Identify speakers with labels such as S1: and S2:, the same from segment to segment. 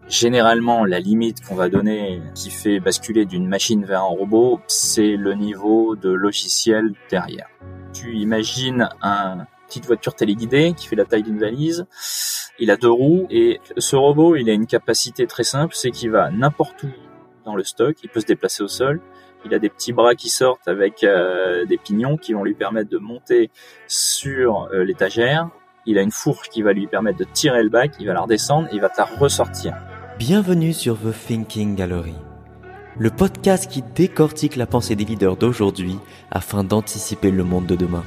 S1: Généralement, la limite qu'on va donner qui fait basculer d'une machine vers un robot, c'est le niveau de logiciel derrière. Tu imagines une petite voiture téléguidée qui fait la taille d'une valise. Il a 2 roues et ce robot, il a une capacité très simple, c'est qu'il va n'importe où dans le stock, il peut se déplacer au sol. Il a des petits bras qui sortent avec des pignons qui vont lui permettre de monter sur l'étagère. Il a une fourche qui va lui permettre de tirer le bac, il va la redescendre et il va te la ressortir.
S2: Bienvenue sur The Thinking Gallery, le podcast qui décortique la pensée des leaders d'aujourd'hui afin d'anticiper le monde de demain.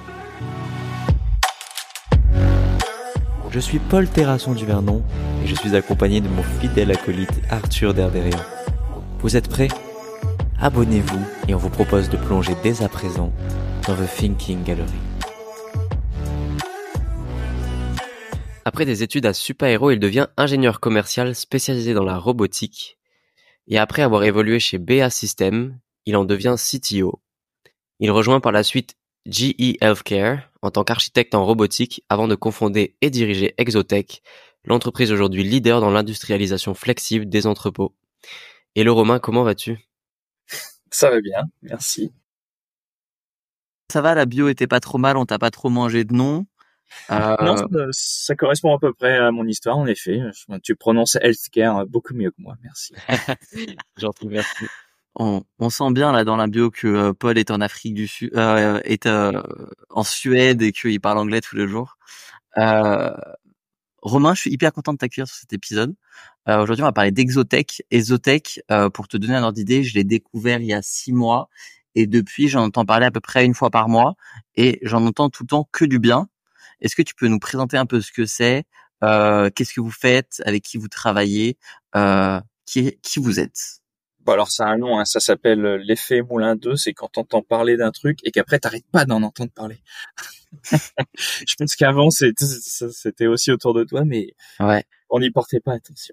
S2: Je suis Paul Terrasson du Vernon et je suis accompagné de mon fidèle acolyte Arthur Derderian. Vous êtes prêts ? Abonnez-vous et on vous propose de plonger dès à présent dans The Thinking Gallery. Après des études à Super-Héros, il devient ingénieur commercial spécialisé dans la robotique. Et après avoir évolué chez BA Systems, il en devient CTO. Il rejoint par la suite GE Healthcare en tant qu'architecte en robotique avant de cofonder et diriger Exotech, l'entreprise aujourd'hui leader dans l'industrialisation flexible des entrepôts. Hello Romain, comment vas-tu ?
S1: Ça va bien, merci.
S3: Ça va, la bio était pas trop mal, on t'a pas trop mangé de nom.
S1: Non, ça correspond à peu près à mon histoire, en effet. Tu prononces healthcare beaucoup mieux que moi, merci.
S3: Gentil, merci. On sent bien là dans la bio que Paul est en Afrique du Sud, est en Suède et qu'il parle anglais tous les jours. Romain, je suis hyper content de t'accueillir sur cet épisode. Aujourd'hui, on va parler d'Exotech. Exotech, pour te donner un ordre d'idée, je l'ai découvert il y a 6 mois et depuis, j'en entends parler à peu près 1 fois par mois et j'en entends tout le temps que du bien. Est-ce que tu peux nous présenter un peu ce que c'est, qu'est-ce que vous faites, avec qui vous travaillez, qui vous êtes?
S1: Bon, alors ça a un nom, hein, ça s'appelle l'effet Moulin 2, c'est quand t'entends parler d'un truc et qu'après t'arrêtes pas d'en entendre parler. Je pense qu'avant c'était aussi autour de toi, mais
S3: Ouais.
S1: On n'y portait pas attention.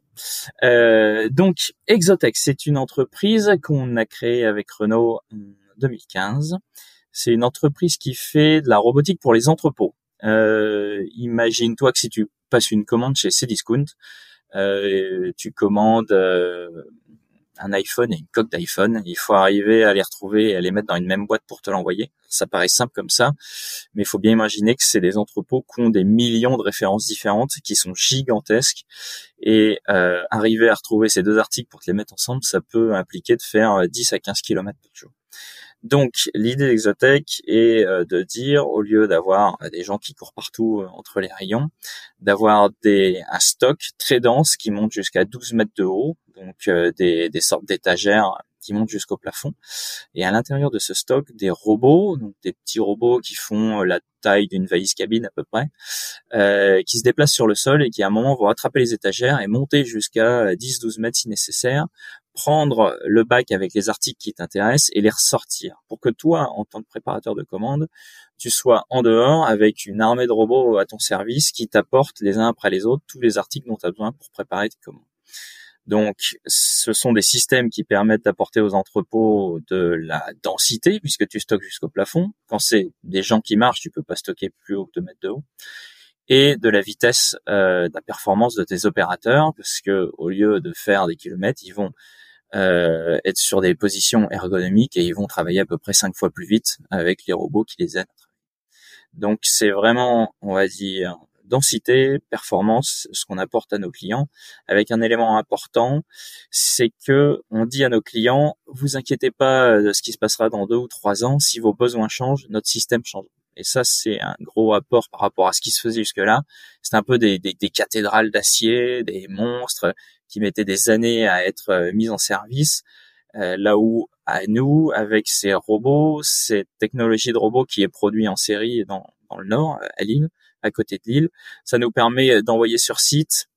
S1: Donc Exotech, c'est une entreprise qu'on a créée avec Renault en 2015. C'est une entreprise qui fait de la robotique pour les entrepôts. Imagine-toi que si tu passes une commande chez Cdiscount, tu commandes un iPhone et une coque d'iPhone, il faut arriver à les retrouver et à les mettre dans une même boîte pour te l'envoyer. Ça paraît simple comme ça, mais il faut bien imaginer que c'est des entrepôts qui ont des millions de références différentes, qui sont gigantesques, et arriver à retrouver ces 2 articles pour te les mettre ensemble, ça peut impliquer de faire 10 à 15 km par jour. Donc, l'idée d'Exotech est de dire, au lieu d'avoir des gens qui courent partout entre les rayons, d'avoir un stock très dense qui monte jusqu'à 12 mètres de haut, donc des sortes d'étagères qui montent jusqu'au plafond. Et à l'intérieur de ce stock, des robots, donc des petits robots qui font la taille d'une valise cabine à peu près, qui se déplacent sur le sol et qui à un moment vont attraper les étagères et monter jusqu'à 10-12 mètres si nécessaire, prendre le bac avec les articles qui t'intéressent et les ressortir pour que toi, en tant que préparateur de commande, tu sois en dehors avec une armée de robots à ton service qui t'apportent les uns après les autres tous les articles dont tu as besoin pour préparer tes commandes. Donc, ce sont des systèmes qui permettent d'apporter aux entrepôts de la densité puisque tu stockes jusqu'au plafond. Quand c'est des gens qui marchent, tu peux pas stocker plus haut que 2 mètres de haut. Et de la vitesse, de la performance de tes opérateurs parce que au lieu de faire des kilomètres, ils vont être sur des positions ergonomiques et ils vont travailler à peu près 5 fois plus vite avec les robots qui les aident. Donc c'est vraiment, on va dire, densité, performance, ce qu'on apporte à nos clients, avec un élément important, c'est que on dit à nos clients, vous inquiétez pas de ce qui se passera dans 2 ou 3 ans, si vos besoins changent, notre système change. Et ça, c'est un gros apport par rapport à ce qui se faisait jusque-là. C'est un peu des cathédrales d'acier, des monstres qui mettaient des années à être mis en service. Là où, à nous, avec ces robots, cette technologie de robot qui est produite en série dans le nord, à Lille, à côté de Lille, ça nous permet d'envoyer sur site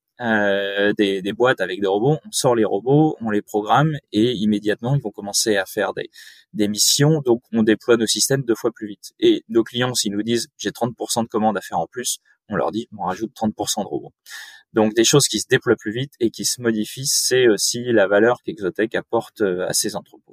S1: des boîtes avec des robots. On sort les robots, on les programme et immédiatement, ils vont commencer à faire des missions. Donc, on déploie nos systèmes 2 fois plus vite. Et nos clients, s'ils nous disent, j'ai 30% de commandes à faire en plus, on leur dit, on rajoute 30% de robots. Donc, des choses qui se déploient plus vite et qui se modifient, c'est aussi la valeur qu'Exotech apporte à ces entrepôts.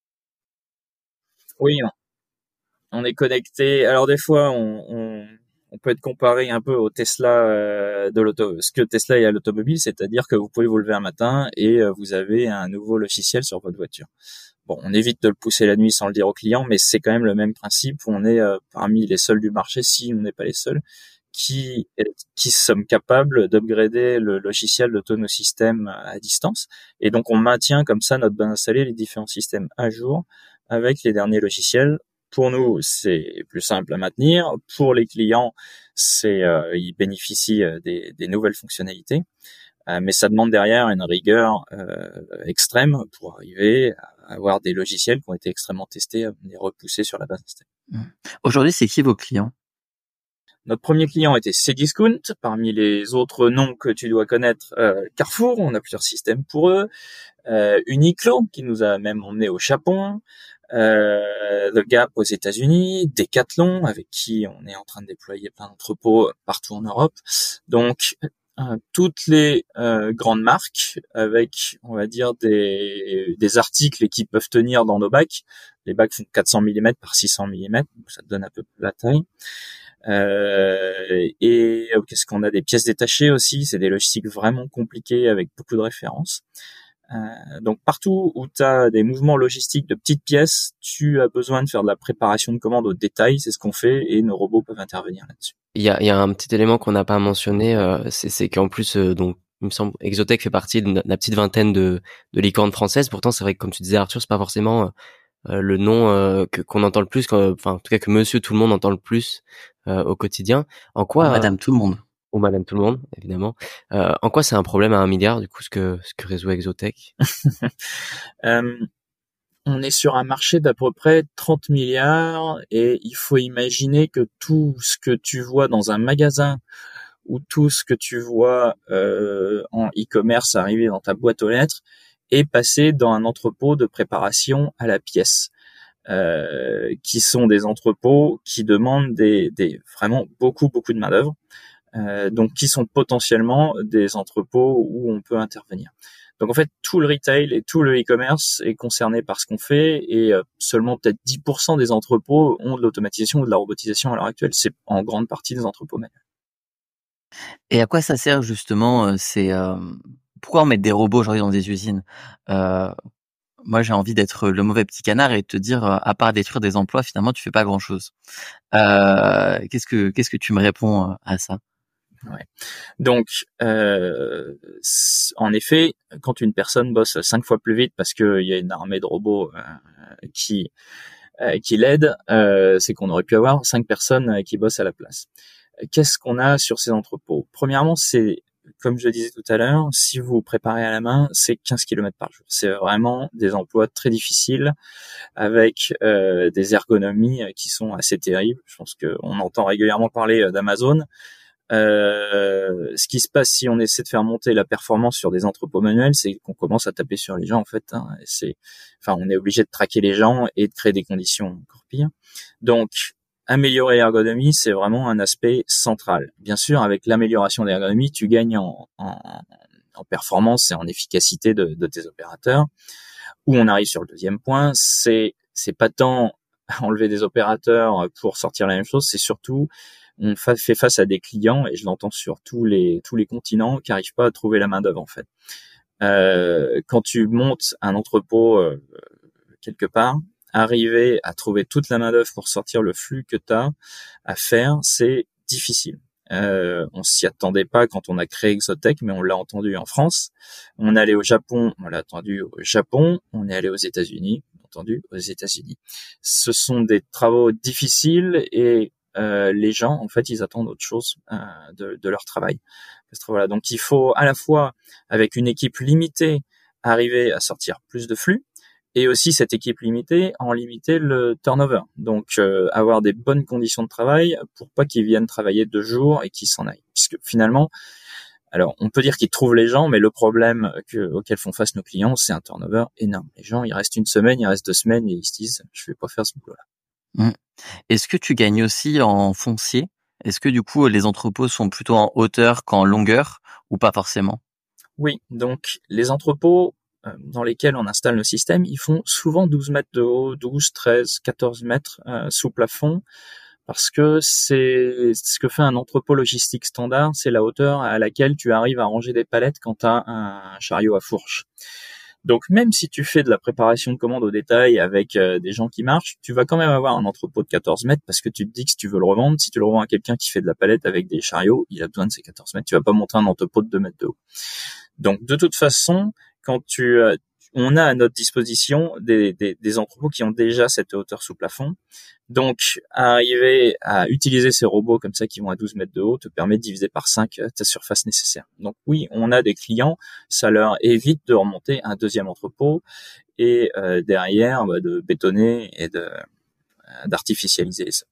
S1: Oui, on est connecté. Alors, des fois, on on peut être comparé un peu au Tesla ce que Tesla est à l'automobile, c'est-à-dire que vous pouvez vous lever un matin et vous avez un nouveau logiciel sur votre voiture. Bon, on évite de le pousser la nuit sans le dire au client, mais c'est quand même le même principe. On est parmi les seuls du marché, si on n'est pas les seuls, qui sommes capables d'upgrader le logiciel de tous nos systèmes à distance. Et donc, on maintient comme ça notre base installée, les différents systèmes à jour avec les derniers logiciels. Pour nous, c'est plus simple à maintenir. Pour les clients, ils bénéficient des nouvelles fonctionnalités. Mais ça demande derrière une rigueur extrême pour arriver à avoir des logiciels qui ont été extrêmement testés, à les repousser sur la base installée.
S3: Aujourd'hui, c'est qui vos clients?
S1: Notre premier client était Cdiscount. Parmi les autres noms que tu dois connaître, Carrefour, on a plusieurs systèmes pour eux. Uniqlo, qui nous a même emmené au Japon. The Gap aux États-Unis, Decathlon, avec qui on est en train de déployer plein d'entrepôts partout en Europe. Donc, toutes les grandes marques avec, on va dire, des articles qui peuvent tenir dans nos bacs. Les bacs font 400 mm par 600 mm, donc ça te donne un peu la taille. Et qu'est-ce qu'on a, des pièces détachées aussi, c'est des logistiques vraiment compliquées avec beaucoup de références. Donc partout où tu as des mouvements logistiques de petites pièces, tu as besoin de faire de la préparation de commande au détail, c'est ce qu'on fait et nos robots peuvent intervenir là-dessus.
S2: Il y a un petit élément qu'on n'a pas mentionné, c'est qu'en plus, donc, il me semble, Exotech fait partie de la petite vingtaine de licornes françaises. Pourtant, c'est vrai que comme tu disais, Arthur, c'est pas forcément le nom qu'on entend le plus, enfin en tout cas que Monsieur Tout le Monde entend le plus au quotidien. En quoi
S3: Madame Tout le Monde.
S2: Ou Madame Tout le Monde, évidemment. En quoi c'est un problème à 1 milliard, du coup, ce que résout Exotech?
S1: On est sur un marché d'à peu près 30 milliards et il faut imaginer que tout ce que tu vois dans un magasin ou tout ce que tu vois en e-commerce arriver dans ta boîte aux lettres est passé dans un entrepôt de préparation à la pièce, qui sont des entrepôts qui demandent vraiment beaucoup de main-d'œuvre, donc qui sont potentiellement des entrepôts où on peut intervenir. Donc en fait, tout le retail et tout le e-commerce est concerné par ce qu'on fait et seulement peut-être 10% des entrepôts ont de l'automatisation ou de la robotisation à l'heure actuelle. C'est en grande partie des entrepôts manuels.
S3: Et à quoi ça sert justement pourquoi on met des robots aujourd'hui dans des usines? Moi, j'ai envie d'être le mauvais petit canard et de te dire, à part détruire des emplois, finalement, tu fais pas grand-chose. Qu'est-ce que tu me réponds à ça?
S1: Ouais. Donc, en effet, quand une personne bosse 5 fois plus vite parce qu'il y a une armée de robots qui l'aident, c'est qu'on aurait pu avoir 5 personnes qui bossent à la place. Qu'est-ce qu'on a sur ces entrepôts? Premièrement, c'est, comme je le disais tout à l'heure, si vous préparez à la main, c'est 15 km par jour. C'est vraiment des emplois très difficiles avec des ergonomies qui sont assez terribles. Je pense qu'on entend régulièrement parler d'Amazon. Ce qui se passe si on essaie de faire monter la performance sur des entrepôts manuels, c'est qu'on commence à taper sur les gens en fait. On est obligé de traquer les gens et de créer des conditions encore pires. Donc, améliorer l'ergonomie, c'est vraiment un aspect central. Bien sûr, avec l'amélioration de l'ergonomie, tu gagnes en performance et en efficacité de tes opérateurs. Où on arrive sur le deuxième point, c'est pas tant enlever des opérateurs pour sortir la même chose, c'est surtout on fait face à des clients, et je l'entends sur tous les continents, qui n'arrivent pas à trouver la main-d'œuvre en fait. Quand tu montes un entrepôt quelque part, arriver à trouver toute la main-d'œuvre pour sortir le flux que tu as à faire, c'est difficile. On s'y attendait pas quand on a créé Exotech, mais on l'a entendu en France. On est allé au Japon, on l'a entendu au Japon. On est allé aux États-Unis, on l'a entendu aux États-Unis. Ce sont des travaux difficiles et les gens, en fait, ils attendent autre chose de leur travail. Voilà. Donc, il faut à la fois, avec une équipe limitée, arriver à sortir plus de flux, et aussi cette équipe limitée, en limiter le turnover. Donc, avoir des bonnes conditions de travail pour pas qu'ils viennent travailler 2 jours et qu'ils s'en aillent. Puisque finalement, alors, on peut dire qu'ils trouvent les gens, mais le problème auquel font face nos clients, c'est un turnover énorme. Les gens, ils restent 1 semaine, ils restent 2 semaines et ils se disent, je vais pas faire ce boulot-là.
S3: Est-ce que tu gagnes aussi en foncier? Est-ce que du coup les entrepôts sont plutôt en hauteur qu'en longueur ou pas forcément?
S1: Oui, donc les entrepôts dans lesquels on installe nos systèmes, ils font souvent 12 mètres de haut, 12, 13, 14 mètres sous plafond, parce que c'est ce que fait un entrepôt logistique standard, c'est la hauteur à laquelle tu arrives à ranger des palettes quand tu as un chariot à fourche. Donc même si tu fais de la préparation de commandes au détail avec des gens qui marchent, tu vas quand même avoir un entrepôt de 14 mètres parce que tu te dis que si tu veux le revendre, si tu le revends à quelqu'un qui fait de la palette avec des chariots, il a besoin de ces 14 mètres. Tu vas pas monter un entrepôt de 2 mètres de haut. Donc de toute façon, quand on a à notre disposition des entrepôts qui ont déjà cette hauteur sous plafond. Donc, arriver à utiliser ces robots comme ça qui vont à 12 mètres de haut te permet de diviser par 5 ta surface nécessaire. Donc oui, on a des clients, ça leur évite de remonter un deuxième entrepôt et derrière de bétonner et d'artificialiser ça.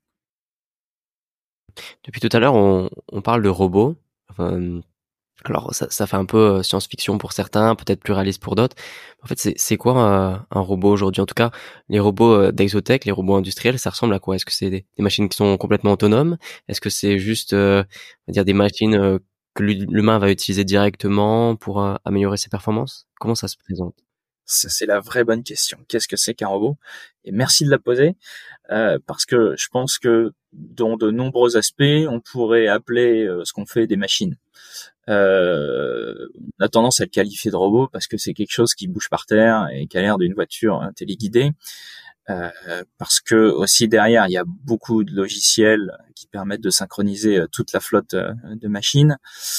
S2: Depuis tout à l'heure, on parle de robots. Enfin, alors ça fait un peu science-fiction pour certains, peut-être plus réaliste pour d'autres. En fait, c'est quoi un robot aujourd'hui? En tout cas, les robots d'Exotech, les robots industriels, ça ressemble à quoi? Est-ce que c'est des machines qui sont complètement autonomes? Est-ce que c'est juste, on va dire des machines que l'humain va utiliser directement pour améliorer ses performances? Comment ça se présente?
S1: Ça, c'est la vraie bonne question. Qu'est-ce que c'est qu'un robot? Et merci de la poser, parce que je pense que dans de nombreux aspects, on pourrait appeler ce qu'on fait des machines. On a tendance à le qualifier de robot parce que c'est quelque chose qui bouge par terre et qui a l'air d'une voiture téléguidée. Parce que aussi derrière, il y a beaucoup de logiciels qui permettent de synchroniser toute la flotte de machines.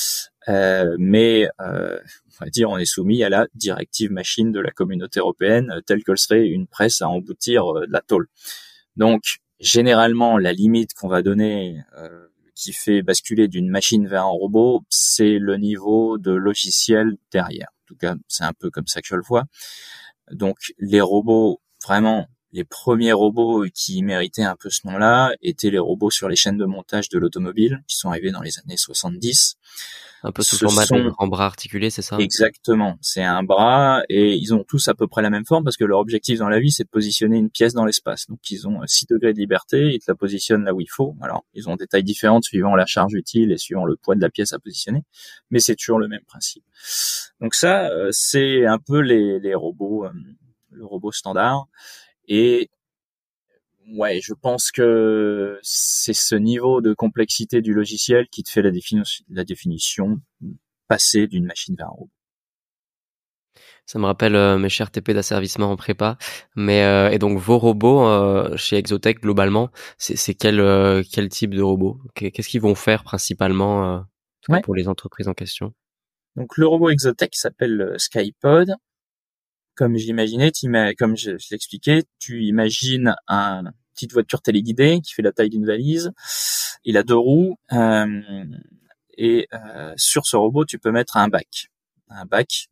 S1: Mais on va dire, on est soumis à la directive machine de la communauté européenne, telle que serait une presse à emboutir de la tôle. Donc, généralement, la limite qu'on va donner qui fait basculer d'une machine vers un robot, c'est le niveau de logiciel derrière. En tout cas, c'est un peu comme ça que je le vois. Donc, les robots, vraiment, les premiers robots qui méritaient un peu ce nom-là étaient les robots sur les chaînes de montage de l'automobile, qui sont arrivés dans les années 70.
S2: Un peu sous format de grand bras articulé, c'est ça?
S1: Exactement. C'est un bras et ils ont tous à peu près la même forme parce que leur objectif dans la vie, c'est de positionner une pièce dans l'espace. Donc, ils ont 6 degrés de liberté, ils te la positionnent là où il faut. Alors, ils ont des tailles différentes suivant la charge utile et suivant le poids de la pièce à positionner, mais c'est toujours le même principe. Donc ça, c'est un peu les robots, le robot standard. Et ouais, je pense que c'est ce niveau de complexité du logiciel qui te fait la définition passer d'une machine vers un robot.
S2: Ça me rappelle mes chers TP d'asservissement en prépa. Mais et donc vos robots chez Exotech globalement, c'est quel type de robot? Qu'est-ce qu'ils vont faire principalement en tout cas pour les entreprises en question?
S1: Donc le robot Exotech s'appelle Skypod. Comme j'imaginais, comme je l'expliquais, tu imagines une petite voiture téléguidée qui fait la taille d'une valise. Il a 2 roues et sur ce robot, tu peux mettre un bac. Un bac,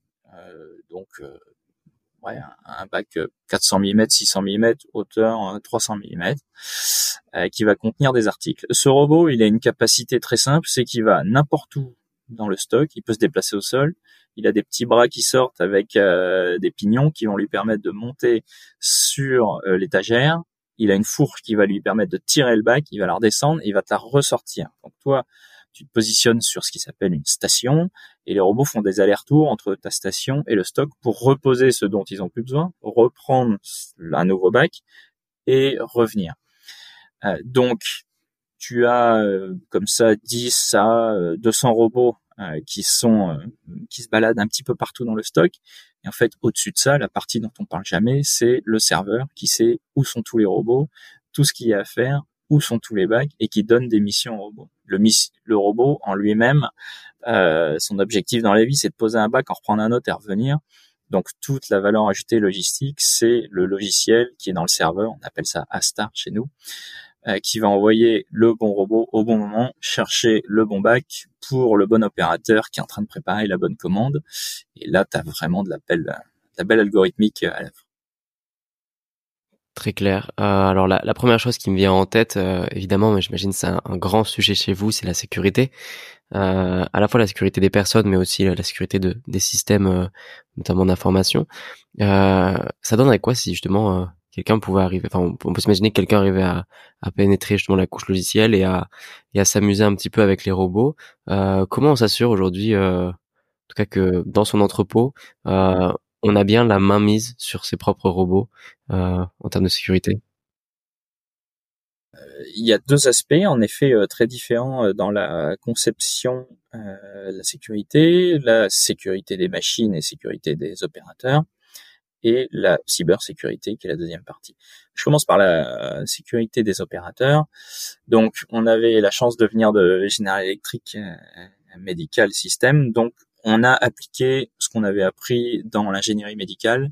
S1: un bac 400 mm, 600 mm, hauteur 300 mm, qui va contenir des articles. Ce robot, il a une capacité très simple, c'est qu'il va n'importe où dans le stock, il peut se déplacer au sol, il a des petits bras qui sortent avec des pignons qui vont lui permettre de monter sur l'étagère, il a une fourche qui va lui permettre de tirer le bac, il va la redescendre, et il va te la ressortir. Donc toi, tu te positionnes sur ce qui s'appelle une station, et les robots font des allers-retours entre ta station et le stock pour reposer ce dont ils ont plus besoin, reprendre un nouveau bac et revenir. Donc, tu as comme ça 10 à 200 robots qui se baladent un petit peu partout dans le stock. Et en fait, au-dessus de ça, la partie dont on parle jamais, c'est le serveur qui sait où sont tous les robots, tout ce qu'il y a à faire, où sont tous les bacs et qui donne des missions au robot. Le robot en lui-même, son objectif dans la vie, c'est de poser un bac, en reprendre un autre et revenir. Donc toute la valeur ajoutée logistique, c'est le logiciel qui est dans le serveur, on appelle ça Astar chez nous, qui va envoyer le bon robot au bon moment, chercher le bon bac pour le bon opérateur qui est en train de préparer la bonne commande. Et là, tu as vraiment de la belle algorithmique à l'œuvre.
S2: Très clair. Alors la première chose qui me vient en tête, évidemment, mais j'imagine c'est un grand sujet chez vous, c'est la sécurité. À la fois la sécurité des personnes, mais aussi la sécurité des systèmes, notamment d'information. Ça donnerait quoi si justement quelqu'un pouvait arriver, enfin on peut s'imaginer que quelqu'un arrivait à pénétrer justement la couche logicielle et à s'amuser un petit peu avec les robots. Comment on s'assure aujourd'hui, en tout cas que dans son entrepôt, on a bien la main mise sur ses propres robots en termes de sécurité?
S1: Il y a deux aspects, en effet, très différents dans la conception la sécurité des machines et sécurité des opérateurs, et la cybersécurité, qui est la deuxième partie. Je commence par la sécurité des opérateurs. Donc, on avait la chance de venir de General Electric Medical System, donc on a appliqué ce qu'on avait appris dans l'ingénierie médicale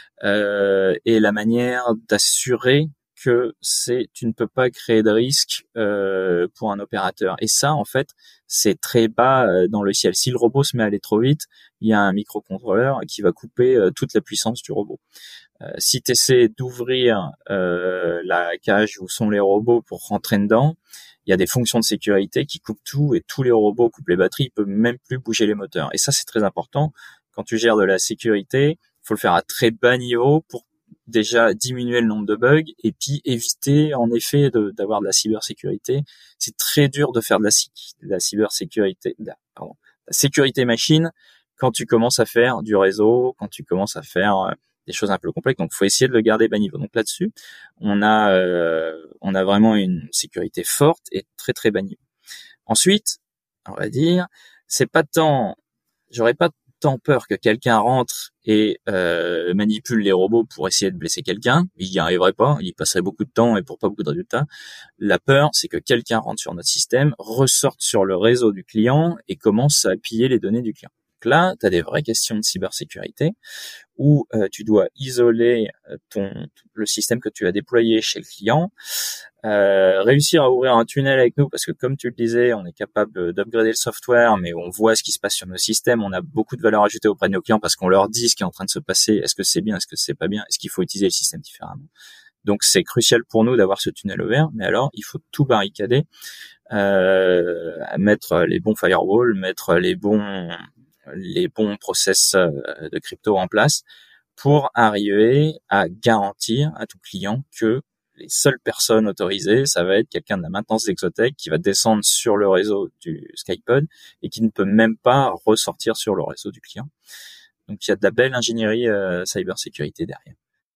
S1: et la manière d'assurer que tu ne peux pas créer de risque pour un opérateur. Et ça, en fait, c'est très bas dans le ciel. Si le robot se met à aller trop vite, il y a un microcontrôleur qui va couper toute la puissance du robot. Si tu essaies d'ouvrir la cage où sont les robots pour rentrer dedans, il y a des fonctions de sécurité qui coupent tout, et tous les robots coupent les batteries, ils peuvent même plus bouger les moteurs. Et ça, c'est très important. Quand tu gères de la sécurité, il faut le faire à très bas niveau pour déjà diminuer le nombre de bugs, et puis éviter en effet d'avoir de la cybersécurité. C'est très dur de faire de la cybersécurité, la sécurité machine, quand tu commences à faire du réseau, quand tu commences à faire des choses un peu complexes. Donc, faut essayer de le garder bas niveau. Donc là-dessus, on a vraiment une sécurité forte et très très bas niveau. Ensuite, on va dire, j'aurais pas tant peur que quelqu'un rentre et manipule les robots pour essayer de blesser quelqu'un. Il y arriverait pas, il y passerait beaucoup de temps et pour pas beaucoup de résultats. La peur, c'est que quelqu'un rentre sur notre système, ressorte sur le réseau du client et commence à piller les données du client. Donc là, tu as des vraies questions de cybersécurité où tu dois isoler le système que tu as déployé chez le client, réussir à ouvrir un tunnel avec nous, parce que comme tu le disais, on est capable d'upgrader le software, mais on voit ce qui se passe sur nos systèmes, on a beaucoup de valeur ajoutée auprès de nos clients parce qu'on leur dit ce qui est en train de se passer, est-ce que c'est bien, est-ce que c'est pas bien, est-ce qu'il faut utiliser le système différemment. Donc c'est crucial pour nous d'avoir ce tunnel ouvert, mais alors il faut tout barricader, mettre les bons firewalls, mettre les bons process de crypto en place pour arriver à garantir à tout client que les seules personnes autorisées, ça va être quelqu'un de la maintenance d'Exotech qui va descendre sur le réseau du SkyPod et qui ne peut même pas ressortir sur le réseau du client. Donc il y a de la belle ingénierie cybersécurité derrière.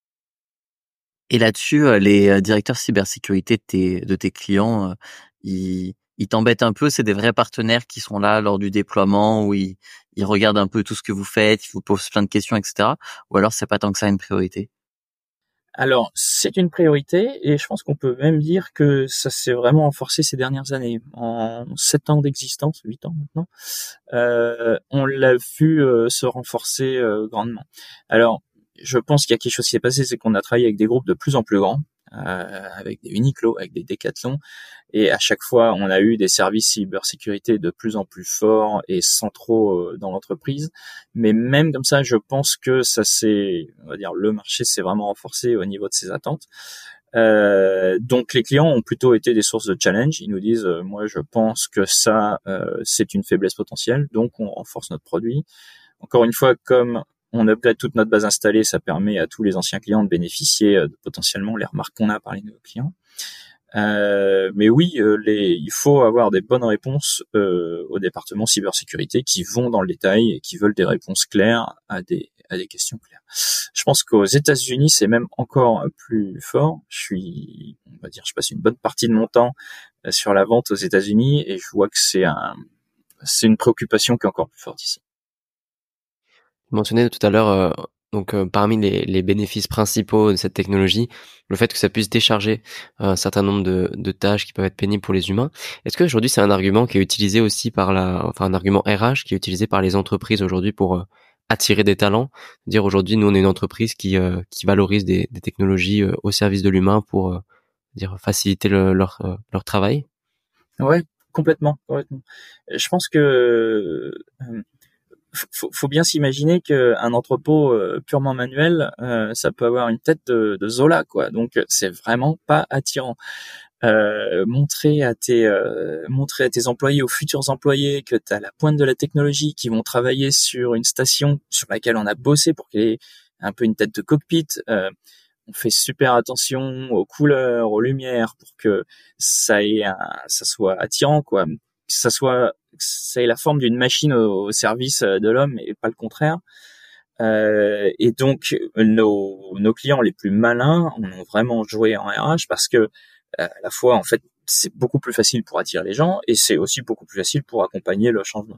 S3: Et là-dessus, les directeurs cybersécurité de tes clients, ils t'embêtent un peu? C'est des vrais partenaires qui sont là lors du déploiement, où ils regardent un peu tout ce que vous faites, ils vous posent plein de questions, etc. Ou alors c'est pas tant que ça une priorité?
S1: Alors, c'est une priorité, et je pense qu'on peut même dire que ça s'est vraiment renforcé ces dernières années. En 7 ans d'existence, 8 ans maintenant, on l'a vu se renforcer grandement. Alors, je pense qu'il y a quelque chose qui s'est passé, c'est qu'on a travaillé avec des groupes de plus en plus grands, avec des Uniqlo, avec des Decathlon, et à chaque fois, on a eu des services cybersécurité de plus en plus forts et centraux dans l'entreprise. Mais même comme ça, je pense que on va dire, le marché s'est vraiment renforcé au niveau de ses attentes. Donc les clients ont plutôt été des sources de challenge. Ils nous disent, moi je pense que ça, c'est une faiblesse potentielle, donc on renforce notre produit. Encore une fois, comme on upgrade toute notre base installée, ça permet à tous les anciens clients de bénéficier de potentiellement les remarques qu'on a par les nouveaux clients. Mais oui, il faut avoir des bonnes réponses au département cybersécurité qui vont dans le détail et qui veulent des réponses claires à des questions claires. Je pense qu'aux États-Unis, c'est même encore plus fort. On va dire, je passe une bonne partie de mon temps sur la vente aux États-Unis, et je vois que c'est une préoccupation qui est encore plus forte ici.
S2: Tu mentionnais tout à l'heure, parmi les bénéfices principaux de cette technologie, le fait que ça puisse décharger un certain nombre de tâches qui peuvent être pénibles pour les humains. Est-ce qu'aujourd'hui c'est un argument qui est utilisé aussi un argument RH qui est utilisé par les entreprises aujourd'hui pour attirer des talents? Dire aujourd'hui, nous on est une entreprise qui valorise des technologies au service de l'humain pour faciliter leur travail.
S1: Ouais, complètement. Je pense que faut bien s'imaginer qu'un entrepôt purement manuel, ça peut avoir une tête de Zola, quoi. Donc c'est vraiment pas attirant. Montrer à tes employés, aux futurs employés, que tu as la pointe de la technologie, qui vont travailler sur une station sur laquelle on a bossé pour qu'elle ait un peu une tête de cockpit. On fait super attention aux couleurs, aux lumières, pour que ça soit attirant, quoi. Ça ait la forme d'une machine au service de l'homme et pas le contraire. Et donc nos clients les plus malins ont vraiment joué en RH, parce que À la fois, en fait, c'est beaucoup plus facile pour attirer les gens et c'est aussi beaucoup plus facile pour accompagner le changement.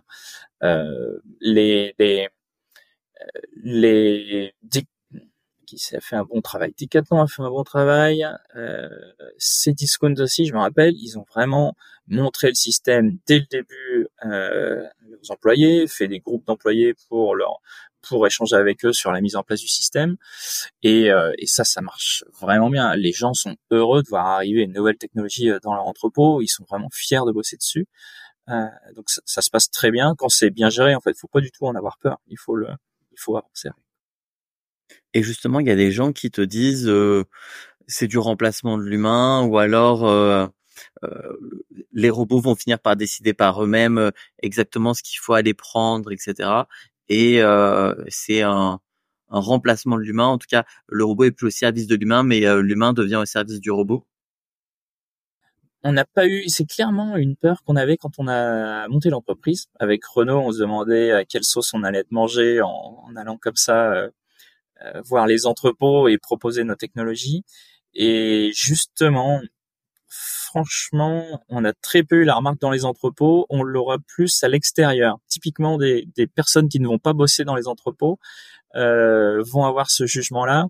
S1: Les qui a fait un bon travail. Decathlon a fait un bon travail. Cdiscount aussi, je me rappelle, ils ont vraiment montré le système dès le début aux employés, fait des groupes d'employés pour échanger avec eux sur la mise en place du système. Et ça marche vraiment bien. Les gens sont heureux de voir arriver une nouvelle technologie dans leur entrepôt. Ils sont vraiment fiers de bosser dessus. Donc ça se passe très bien quand c'est bien géré. En fait, faut pas du tout en avoir peur. Il faut avancer.
S3: Et justement, il y a des gens qui te disent c'est du remplacement de l'humain, ou alors les robots vont finir par décider par eux-mêmes exactement ce qu'il faut aller prendre, etc. Et c'est un remplacement de l'humain. En tout cas, le robot est plus au service de l'humain, mais l'humain devient au service du robot.
S1: On n'a pas eu, c'est clairement une peur qu'on avait quand on a monté l'entreprise. Avec Renault, on se demandait à quelle sauce on allait être mangé en allant comme ça voir les entrepôts et proposer nos technologies. Et justement, franchement, on a très peu eu la remarque dans les entrepôts, on l'aura plus à l'extérieur. Typiquement, des personnes qui ne vont pas bosser dans les entrepôts vont avoir ce jugement-là.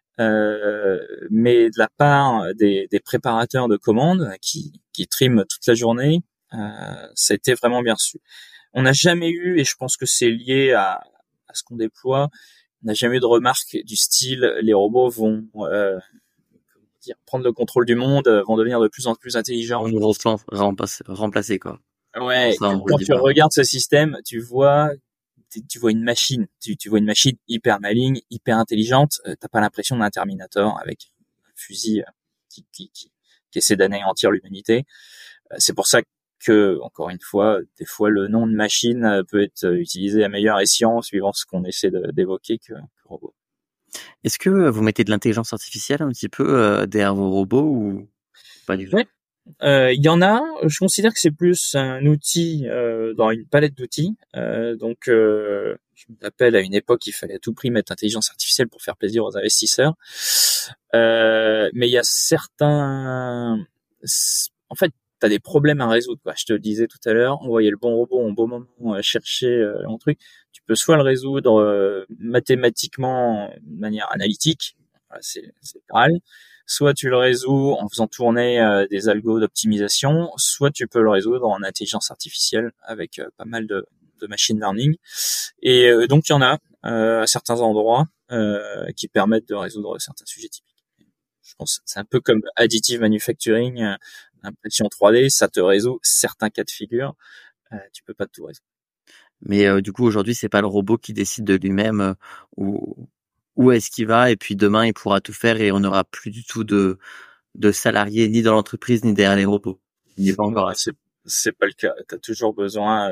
S1: Mais de la part des préparateurs de commandes qui triment toute la journée, ça a été vraiment bien reçu. On n'a jamais eu, et je pense que c'est lié à ce qu'on déploie, on n'a jamais eu de remarques du style les robots vont prendre le contrôle du monde, vont devenir de plus en plus intelligents.
S3: On nous remplacer quoi.
S1: Ouais, quand tu regardes ce système, tu vois une machine, tu vois une machine hyper maligne, hyper intelligente. T'as pas l'impression d'un Terminator avec un fusil qui essaie d'anéantir l'humanité. C'est pour ça que, encore une fois, des fois le nom de machine peut être utilisé à meilleur escient suivant ce qu'on essaie d'évoquer que robot.
S3: Est-ce que vous mettez de l'intelligence artificielle un petit peu derrière vos robots ou pas du tout?
S1: Ouais. Il y en a. Je considère que c'est plus un outil dans une palette d'outils. Donc, je me rappelle à une époque, il fallait à tout prix mettre l'intelligence artificielle pour faire plaisir aux investisseurs. Mais il y a certains. En fait, t'as des problèmes à résoudre, quoi. Je te le disais tout à l'heure, envoyer le bon robot au bon moment, chercher un truc. Tu peux soit le résoudre mathématiquement de manière analytique, voilà, c'est général. Soit tu le résous en faisant tourner des algos d'optimisation, soit tu peux le résoudre en intelligence artificielle avec pas mal de machine learning. Et donc il y en a à certains endroits qui permettent de résoudre certains sujets typiques. Je pense que c'est un peu comme additive manufacturing, impression 3D, ça te résout certains cas de figure, tu peux pas tout résoudre.
S3: Mais du coup aujourd'hui c'est pas le robot qui décide de lui-même où est-ce qu'il va, et puis demain il pourra tout faire et on n'aura plus du tout de salariés ni dans l'entreprise ni derrière les robots. Il n'y est pas encore.
S1: C'est pas le cas. T'as toujours besoin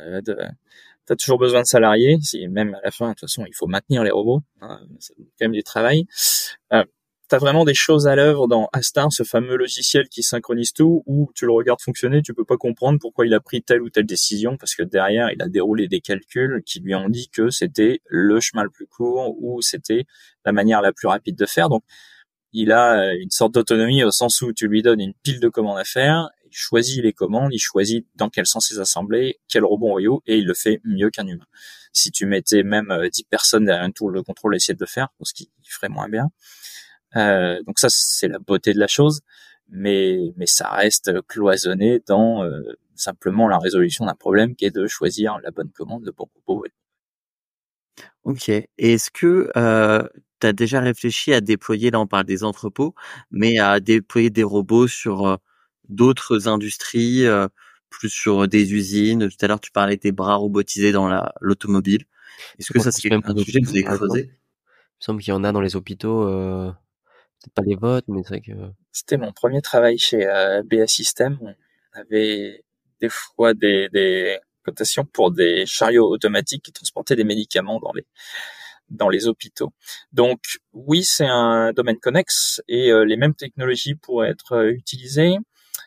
S1: de salariés. Si même à la fin, de toute façon, il faut maintenir les robots. Hein, ça demande quand même du travail. T'as vraiment des choses à l'œuvre dans Astar, ce fameux logiciel qui synchronise tout, où tu le regardes fonctionner, tu peux pas comprendre pourquoi il a pris telle ou telle décision, parce que derrière, il a déroulé des calculs qui lui ont dit que c'était le chemin le plus court ou c'était la manière la plus rapide de faire. Donc, il a une sorte d'autonomie au sens où tu lui donnes une pile de commandes à faire, il choisit les commandes, il choisit dans quel sens les assembler, quel robot envoyer, et il le fait mieux qu'un humain. Si tu mettais même 10 personnes derrière une tour de contrôle à essayer de le faire, parce qu'il ferait moins bien. Donc ça, c'est la beauté de la chose, mais ça reste cloisonné dans simplement la résolution d'un problème qui est de choisir la bonne commande, le bon robot.
S3: Ok. Et est-ce que tu as déjà réfléchi à déployer, là on parle des entrepôts, mais à déployer des robots sur d'autres industries, plus sur des usines? Tout à l'heure tu parlais des bras robotisés dans l'automobile. Est-ce que ça c'est un sujet que vous avez creusé?
S2: Il me semble qu'il y en a dans les hôpitaux, peut-être pas les vôtres, mais c'est vrai que...
S1: C'était mon premier travail chez BA System. On avait des fois des cotations pour des chariots automatiques qui transportaient des médicaments dans les hôpitaux. Donc oui, c'est un domaine connexe et les mêmes technologies pourraient être utilisées.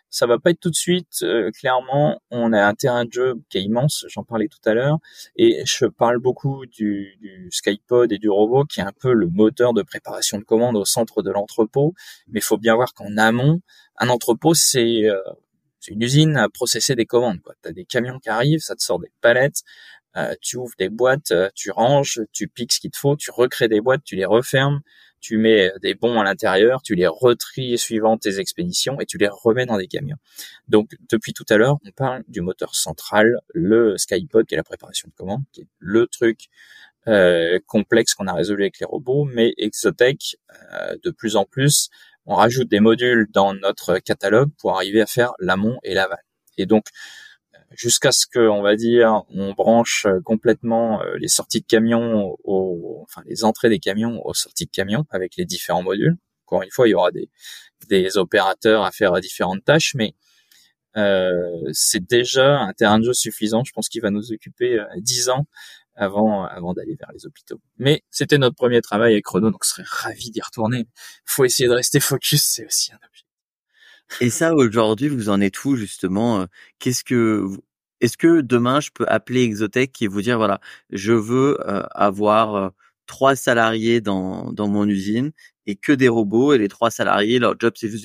S1: Ça va pas être tout de suite. Clairement, on a un terrain de jeu qui est immense. J'en parlais tout à l'heure, et je parle beaucoup du Skypod et du robot, qui est un peu le moteur de préparation de commandes au centre de l'entrepôt. Mais il faut bien voir qu'en amont, un entrepôt, c'est une usine à processer des commandes, quoi. T'as des camions qui arrivent, ça te sort des palettes, tu ouvres des boîtes, tu ranges, tu piques ce qu'il te faut, tu recrées des boîtes, tu les refermes, tu mets des bons à l'intérieur, tu les retries suivant tes expéditions et tu les remets dans des camions. Donc, depuis tout à l'heure, on parle du moteur central, le Skypod, qui est la préparation de commandes, qui est le truc complexe qu'on a résolu avec les robots, mais Exotech, de plus en plus, on rajoute des modules dans notre catalogue pour arriver à faire l'amont et l'aval. Et donc, jusqu'à ce que, on va dire, on branche complètement les sorties de camions enfin les entrées des camions aux sorties de camions avec les différents modules. Encore une fois, il y aura des opérateurs à faire différentes tâches, mais c'est déjà un terrain de jeu suffisant. Je pense qu'il va nous occuper 10 ans avant d'aller vers les hôpitaux. Mais c'était notre premier travail avec Renault, donc je serais ravi d'y retourner. Faut essayer de rester focus, c'est aussi un objectif.
S3: Et ça, aujourd'hui, vous en êtes où, justement? Est-ce que demain, je peux appeler Exotech et vous dire, voilà, je veux avoir 3 salariés dans mon usine et que des robots, et les 3 salariés, leur job, c'est juste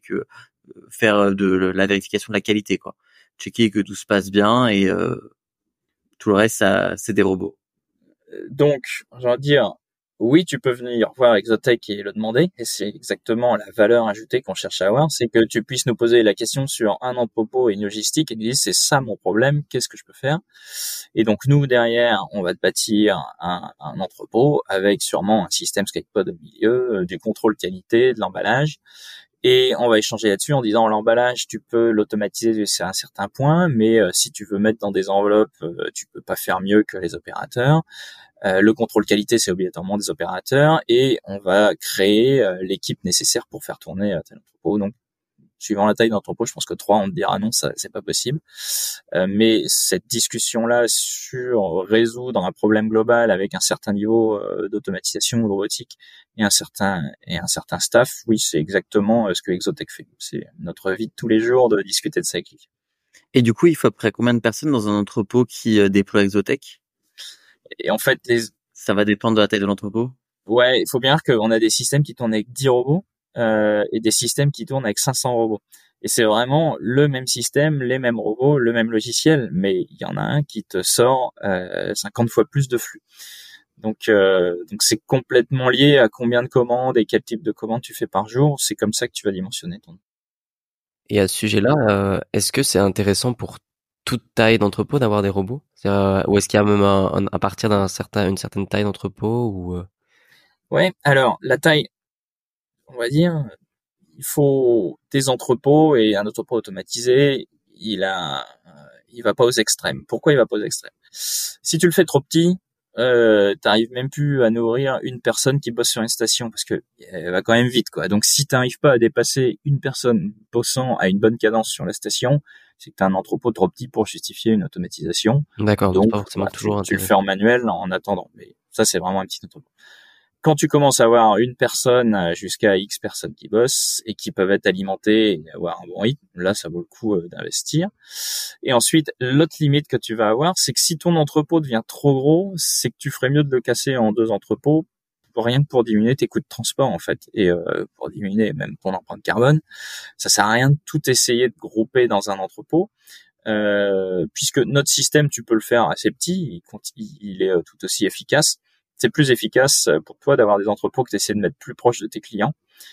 S3: faire de la vérification de la qualité, quoi. Checker que tout se passe bien, et tout le reste, ça, c'est des robots.
S1: Donc, j'ai envie de dire, oui, tu peux venir voir Exotech et le demander, et c'est exactement la valeur ajoutée qu'on cherche à avoir, c'est que tu puisses nous poser la question sur un entrepôt et une logistique et nous dire, c'est ça mon problème, qu'est-ce que je peux faire? Et donc, nous, derrière, on va te bâtir un entrepôt avec sûrement un système Skypod au milieu, du contrôle qualité, de l'emballage. Et on va échanger là-dessus en disant, l'emballage, tu peux l'automatiser jusqu'à un certain point, mais si tu veux mettre dans des enveloppes, tu peux pas faire mieux que les opérateurs. Le contrôle qualité, c'est obligatoirement des opérateurs, et on va créer l'équipe nécessaire pour faire tourner tel entrepôt. Donc, suivant la taille d'entrepôt, je pense que 3, on te dira non, ça c'est pas possible. Mais cette discussion-là sur résoudre un problème global avec un certain niveau d'automatisation ou de robotique et un certain staff, oui, c'est exactement ce que Exotech fait. C'est notre vie de tous les jours de discuter de ça avec l'équipe.
S3: Et du coup, il faut à peu près combien de personnes dans un entrepôt qui déploie Exotech?
S1: Et en fait,
S3: ça va dépendre de la taille de l'entrepôt.
S1: Ouais, il faut bien dire qu'on a des systèmes qui tournent avec 10 robots et des systèmes qui tournent avec 500 robots. Et c'est vraiment le même système, les mêmes robots, le même logiciel, mais il y en a un qui te sort 50 fois plus de flux. Donc c'est complètement lié à combien de commandes et quel type de commandes tu fais par jour. C'est comme ça que tu vas dimensionner ton.
S2: Et à ce sujet-là, est-ce que c'est intéressant pour toute taille d'entrepôt d'avoir des robots? Ou est-ce qu'il y a même à partir une certaine taille d'entrepôt ou
S1: Ouais, alors la taille, on va dire, il faut des entrepôts, et un entrepôt automatisé, il va pas aux extrêmes. Pourquoi il va pas aux extrêmes? Si tu le fais trop petit, t'arrives même plus à nourrir une personne qui bosse sur une station, parce que elle va quand même vite, quoi. Donc si t'arrives pas à dépasser une personne bossant à une bonne cadence sur la station, c'est que t'as un entrepôt trop petit pour justifier une automatisation.
S2: D'accord, donc
S1: Donc
S2: c'est pas forcément toujours
S1: tu le fais en manuel en attendant. Mais ça, c'est vraiment un petit entrepôt. Quand tu commences à avoir une personne jusqu'à X personnes qui bossent et qui peuvent être alimentées et avoir un bon rythme, là, ça vaut le coup d'investir. Et ensuite, l'autre limite que tu vas avoir, c'est que si ton entrepôt devient trop gros, c'est que tu ferais mieux de le casser en 2 entrepôts, rien que pour diminuer tes coûts de transport, en fait, et pour diminuer même ton empreinte carbone. Ça sert à rien de tout essayer de grouper dans un entrepôt. Puisque notre système, tu peux le faire assez petit, il est tout aussi efficace. C'est plus efficace pour toi d'avoir des entrepôts que tu essaies de mettre plus proches de tes clients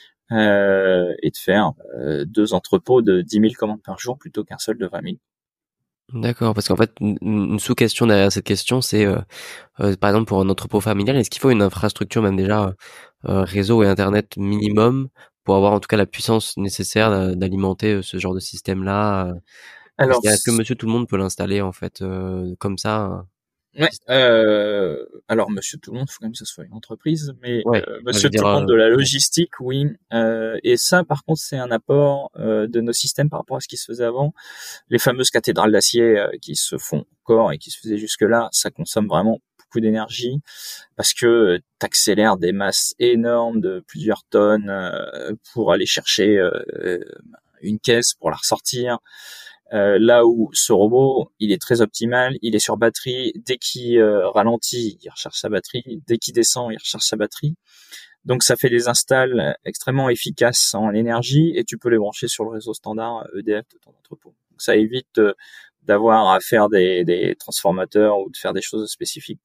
S1: et de faire 2 entrepôts de 10 000 commandes par jour plutôt qu'un seul de 20 000.
S2: D'accord, parce qu'en fait, une sous-question derrière cette question, c'est par exemple pour un entrepôt familial, est-ce qu'il faut une infrastructure même déjà réseau et internet minimum pour avoir en tout cas la puissance nécessaire d'alimenter ce genre de système-là?
S1: Alors,
S2: Est-ce que monsieur tout le monde peut l'installer en fait comme ça?
S1: Ouais. Alors, Monsieur Tout le monde, faut quand même que ce soit une entreprise, mais
S2: Ouais, je
S1: Monsieur
S2: veux
S1: Tout
S2: dire,
S1: le monde de la logistique, oui. Et ça, par contre, c'est un apport de nos systèmes par rapport à ce qui se faisait avant. Les fameuses cathédrales d'acier qui se font encore et qui se faisaient jusque-là, ça consomme vraiment beaucoup d'énergie parce que t'accélères des masses énormes de plusieurs tonnes pour aller chercher une caisse pour la ressortir. Là où ce robot, il est très optimal, il est sur batterie. Dès qu'il ralentit, il recharge sa batterie. Dès qu'il descend, il recharge sa batterie. Donc ça fait des installs extrêmement efficaces en énergie et tu peux les brancher sur le réseau standard EDF de ton entrepôt. Donc ça évite d'avoir à faire des transformateurs ou de faire des choses spécifiques.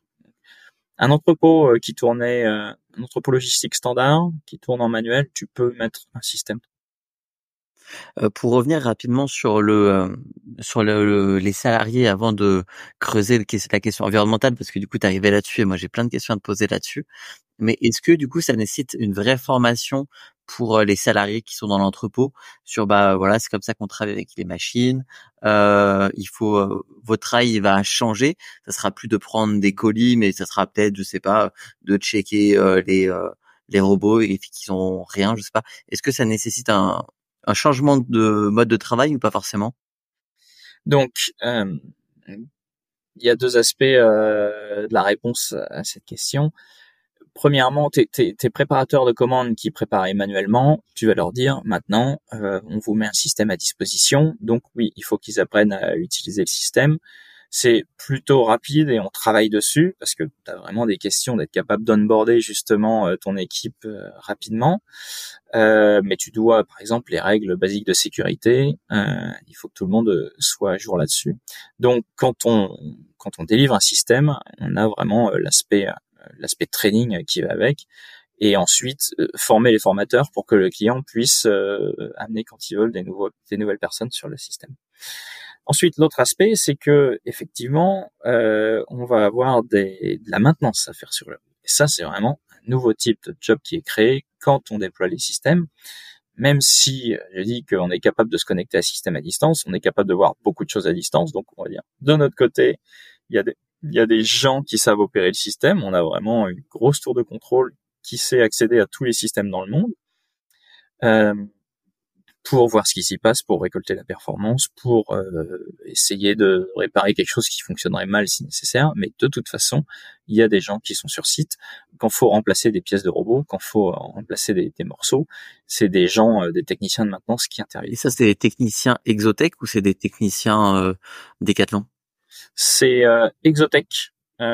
S1: Un entrepôt qui tournait, un entrepôt logistique standard qui tourne en manuel, tu peux mettre un système.
S3: Pour revenir rapidement sur les salariés avant de creuser la question environnementale, parce que du coup tu arrivé là-dessus et moi j'ai plein de questions à te poser là-dessus. Mais est-ce que du coup ça nécessite une vraie formation pour les salariés qui sont dans l'entrepôt sur voilà, c'est comme ça qu'on travaille avec les machines. Il faut votre travail il va changer. Ça sera plus de prendre des colis, mais ça sera peut-être, je sais pas, de checker les robots et qu'ils ont rien, je sais pas. Est-ce que ça nécessite un changement de mode de travail ou pas forcément?
S1: Donc, il y a deux aspects de la réponse à cette question. Premièrement, tes préparateurs de commandes qui préparent manuellement, tu vas leur dire maintenant, on vous met un système à disposition. Donc oui, il faut qu'ils apprennent à utiliser le système. C'est plutôt rapide et on travaille dessus parce que tu as vraiment des questions d'être capable d'onboarder justement ton équipe rapidement. Mais tu dois, par exemple, les règles basiques de sécurité, il faut que tout le monde soit à jour là-dessus. Donc quand on délivre un système, on a vraiment l'aspect training qui va avec, et ensuite former les formateurs pour que le client puisse amener quand ils veulent des nouvelles personnes sur le système. Ensuite, l'autre aspect, c'est que effectivement, on va avoir de la maintenance à faire sur le. Et ça, c'est vraiment un nouveau type de job qui est créé quand on déploie les systèmes. Même si je dis qu'on est capable de se connecter à un système à distance, on est capable de voir beaucoup de choses à distance. Donc, on va dire, de notre côté, il y a des gens qui savent opérer le système. On a vraiment une grosse tour de contrôle qui sait accéder à tous les systèmes dans le monde. Pour voir ce qui s'y passe, pour récolter la performance, pour essayer de réparer quelque chose qui fonctionnerait mal si nécessaire. Mais de toute façon, il y a des gens qui sont sur site. Quand faut remplacer des pièces de robot, quand faut remplacer des morceaux, c'est des gens, des techniciens de maintenance qui interviennent.
S3: Et ça, c'est des techniciens Exotech ou c'est des techniciens Decathlon?
S1: C'est Exotech.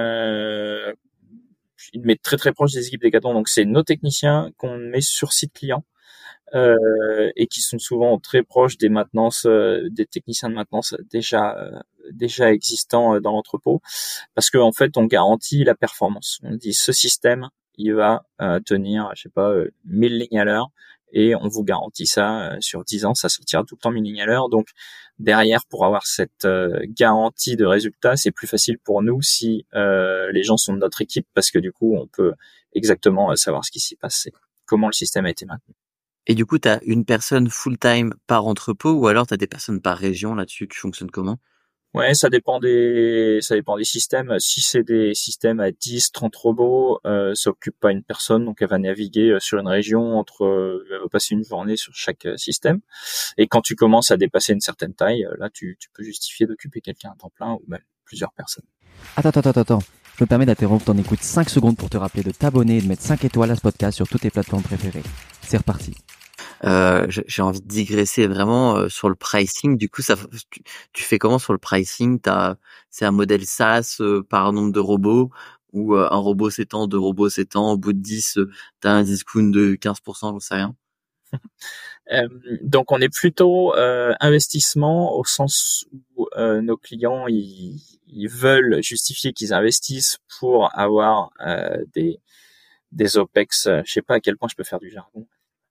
S1: Il met très très proche des équipes Decathlon. Donc c'est nos techniciens qu'on met sur site client. Et qui sont souvent très proches des maintenances, des techniciens de maintenance déjà existants dans l'entrepôt, parce que en fait on garantit la performance. On dit ce système il va tenir, je sais pas, 1000 lignes à l'heure, et on vous garantit ça sur 10 ans, ça sortira tout le temps 1000 lignes à l'heure. Donc derrière, pour avoir cette garantie de résultat, c'est plus facile pour nous si les gens sont de notre équipe, parce que du coup on peut exactement savoir ce qui s'y passe et comment le système a été maintenu.
S3: Et du coup, tu as une personne full-time par entrepôt ou alors tu as des personnes par région là-dessus? Tu fonctionnes comment?
S1: Ouais, ça dépend des systèmes. Si c'est des systèmes à 10, 30 robots, ça occupe pas une personne, donc elle va naviguer sur une région elle va passer une journée sur chaque système. Et quand tu commences à dépasser une certaine taille, là, tu peux justifier d'occuper quelqu'un à temps plein ou même plusieurs personnes.
S4: Attends. Je me permets d'interrompre ton écoute 5 secondes pour te rappeler de t'abonner et de mettre 5 étoiles à ce podcast sur toutes tes plateformes préférées. C'est reparti.
S3: J'ai envie de digresser vraiment sur le pricing. Du coup, tu fais comment sur le pricing? C'est un modèle SaaS par nombre de robots, ou un robot s'étend, deux robots s'étend, au bout de 10, t'as un discount de 15%, j'en sais rien.
S1: Donc on est plutôt investissement au sens où nos clients ils veulent justifier qu'ils investissent pour avoir des OPEX. Je sais pas à quel point je peux faire du jargon.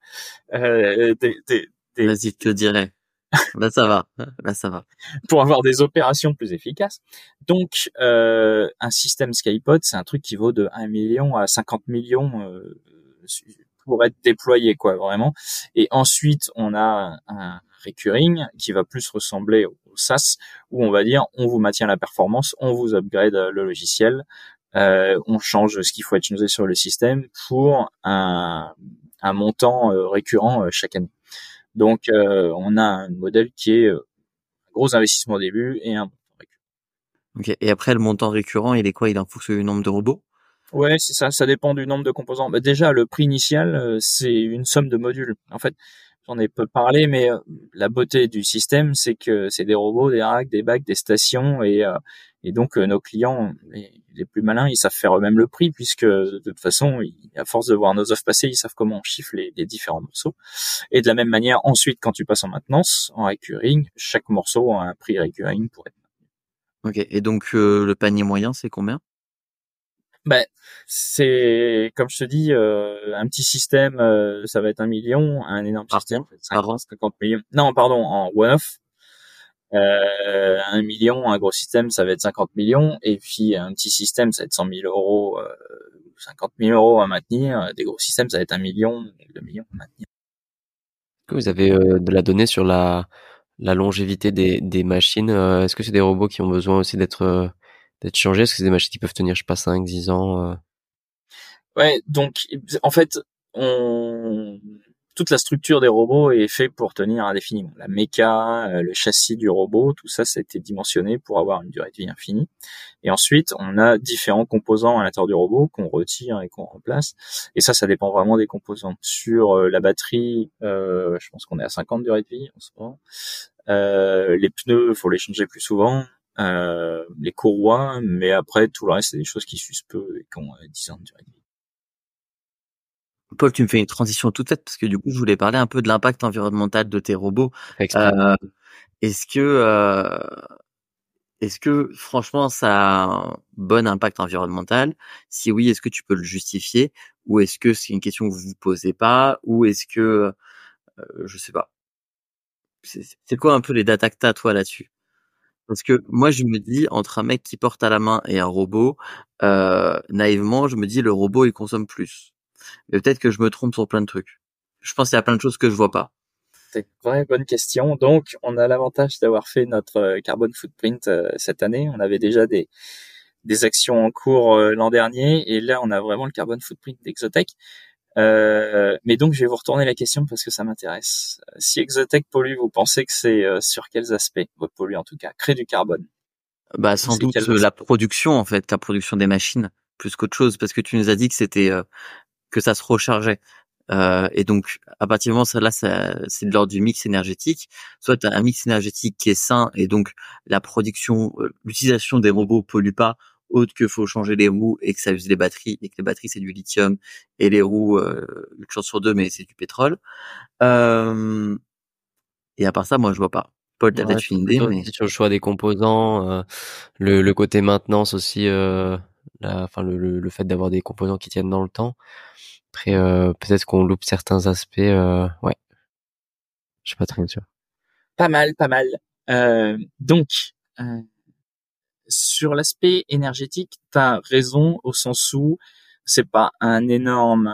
S3: Vas-y, je te dirai. Là ça va.
S1: Pour avoir des opérations plus efficaces. Donc un système Skypod, c'est un truc qui vaut de 1 million à 50 millions pour être déployé, quoi, vraiment. Et ensuite, on a un recurring qui va plus ressembler au SaaS, où on va dire, on vous maintient la performance, on vous upgrade le logiciel, on change ce qu'il faut être sur le système pour un montant récurrent chaque année. Donc, on a un modèle qui est un gros investissement au début et un montant récurrent.
S3: Ok. Et après, le montant récurrent, il est quoi? Il est en fonction du nombre de robots?
S1: Ouais, c'est ça dépend du nombre de composants. Bah, déjà, le prix initial, c'est une somme de modules. En fait, j'en ai peu parlé, mais la beauté du système, c'est que c'est des robots, des racks, des bacs, des stations, et donc nos clients, les plus malins, ils savent faire eux-mêmes le prix, puisque de toute façon, à force de voir nos offres passer, ils savent comment on chiffre les différents morceaux. Et de la même manière, ensuite, quand tu passes en maintenance, en recurring, chaque morceau a un prix recurring pour être.
S3: Ok. Et donc le panier moyen, c'est combien?
S1: Ben, c'est, comme je te dis, un petit système, ça va être 1 million, un énorme
S3: Par
S1: système,
S3: mois?
S1: ça va être 50 millions. Non, pardon, en one-off. 1 million, un gros système, ça va être 50 millions, et puis un petit système, ça va être 100 000 euros, 50 000 euros à maintenir. Des gros systèmes, ça va être 1 million, 2 millions à maintenir.
S2: Est-ce que vous avez de la donnée sur la longévité des machines? Est-ce que c'est des robots qui ont besoin aussi d'être changés? Est-ce que c'est des machines qui peuvent tenir, je sais pas, 5, 10 ans?
S1: Ouais, donc en fait, toute la structure des robots est faite pour tenir indéfiniment. La méca, le châssis du robot, tout ça, ça a été dimensionné pour avoir une durée de vie infinie. Et ensuite, on a différents composants à l'intérieur du robot qu'on retire et qu'on remplace. Et ça dépend vraiment des composants. Sur la batterie, je pense qu'on est à 50 durée de vie en ce moment. Les pneus, faut les changer plus souvent. Les courroies, mais après, tout le reste, c'est des choses qui s'usent peu et qui ont 10 ans de durée de vie.
S3: Paul, tu me fais une transition toute faite parce que du coup, je voulais parler un peu de l'impact environnemental de tes robots.
S2: Exprès.
S3: Est-ce que franchement, ça a un bon impact environnemental? Si oui, est-ce que tu peux le justifier? Ou est-ce que c'est une question que vous vous posez pas? Ou est-ce que, je sais pas. C'est quoi un peu les data que t'as, toi, là-dessus? Parce que moi, je me dis, entre un mec qui porte à la main et un robot, naïvement, je me dis, le robot, il consomme plus. Mais peut-être que je me trompe sur plein de trucs. Je pense qu'il y a plein de choses que je vois pas.
S1: C'est une vraie bonne question. Donc, on a l'avantage d'avoir fait notre carbon footprint cette année. On avait déjà des actions en cours l'an dernier, et là, on a vraiment le carbon footprint d'Exotech. Mais donc, je vais vous retourner la question parce que ça m'intéresse. Si Exotech pollue, vous pensez que c'est sur quels aspects? Pollue en tout cas, crée du carbone.
S3: Bah, sans
S1: C'est
S3: doute
S1: quels
S3: la
S1: aspects?
S3: production, en fait, la production des machines, plus qu'autre chose, parce que tu nous as dit que c'était que ça se rechargeait. Et donc, à partir du moment où c'est de l'ordre du mix énergétique. Soit tu as un mix énergétique qui est sain, et donc la production, l'utilisation des robots pollue pas, autre que faut changer les roues et que ça use les batteries, et que les batteries c'est du lithium, et les roues, une chance sur deux, mais c'est du pétrole. Et à part ça, moi je vois pas. Paul, t'as
S2: Ouais,
S3: peut-être
S2: je pense
S3: une idée,
S2: plutôt
S3: mais
S2: aussi sur le choix des composants, le côté maintenance aussi, enfin le fait d'avoir des composants qui tiennent dans le temps. Après, peut-être qu'on loupe certains aspects. Ouais, je suis pas trop sûr.
S1: Pas mal, pas mal. Donc, euh, sur l'aspect énergétique, t'as raison au sens où c'est pas un énorme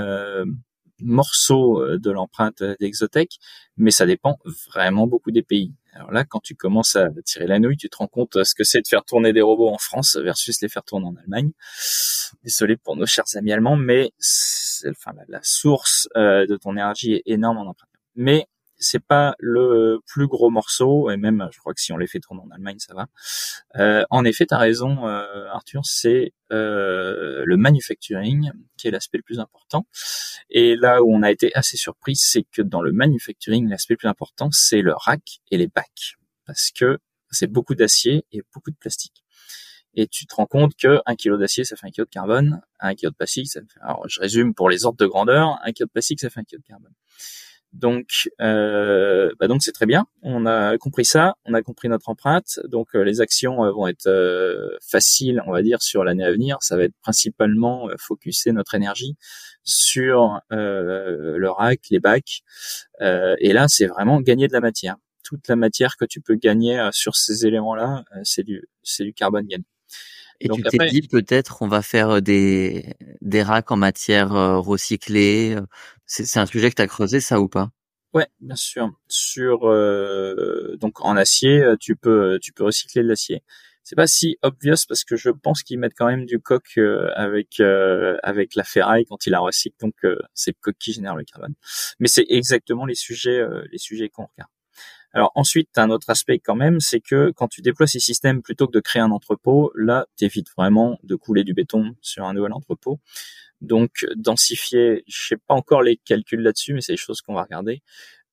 S1: morceau de l'empreinte d'Exotech, mais ça dépend vraiment beaucoup des pays. Alors là, quand tu commences à tirer la nouille, tu te rends compte ce que c'est de faire tourner des robots en France versus les faire tourner en Allemagne. Désolé pour nos chers amis allemands, mais la source de ton énergie est énorme en empreinte. Mais c'est pas le plus gros morceau, et même je crois que si on les fait tourner en Allemagne, ça va. En effet, tu as raison, Arthur, c'est le manufacturing qui est l'aspect le plus important. Et là où on a été assez surpris, c'est que dans le manufacturing, l'aspect le plus important, c'est le rack et les bacs, parce que c'est beaucoup d'acier et beaucoup de plastique. Et tu te rends compte que 1 kilo d'acier, ça fait 1 kilo de carbone, 1 kilo de plastique, ça fait, alors je résume pour les ordres de grandeur, 1 kilo de plastique, ça fait 1 kilo de carbone. Donc, donc c'est très bien. On a compris ça, on a compris notre empreinte. Donc, les actions vont être faciles, on va dire, sur l'année à venir. Ça va être principalement focuser notre énergie sur le rack, les bacs. Et là, c'est vraiment gagner de la matière. Toute la matière que tu peux gagner sur ces éléments-là, c'est du carbone gagné.
S3: et
S1: Donc
S3: tu t'es
S1: après,
S3: dit peut-être on va faire des racks en matière recyclée. C'est un sujet que t'as creusé, ça, ou pas?
S1: ouais, bien sûr. Sur donc en acier, tu peux recycler de l'acier. C'est pas si obvious parce que je pense qu'ils mettent quand même du coq avec la ferraille quand ils la recyclent, donc c'est le coq qui génère le carbone. Mais c'est exactement les sujets qu'on regarde. Alors ensuite, t'as un autre aspect quand même, c'est que quand tu déploies ces systèmes plutôt que de créer un entrepôt, là, t'évites vraiment de couler du béton sur un nouvel entrepôt. Donc densifier, je sais pas encore les calculs là-dessus, mais c'est des choses qu'on va regarder.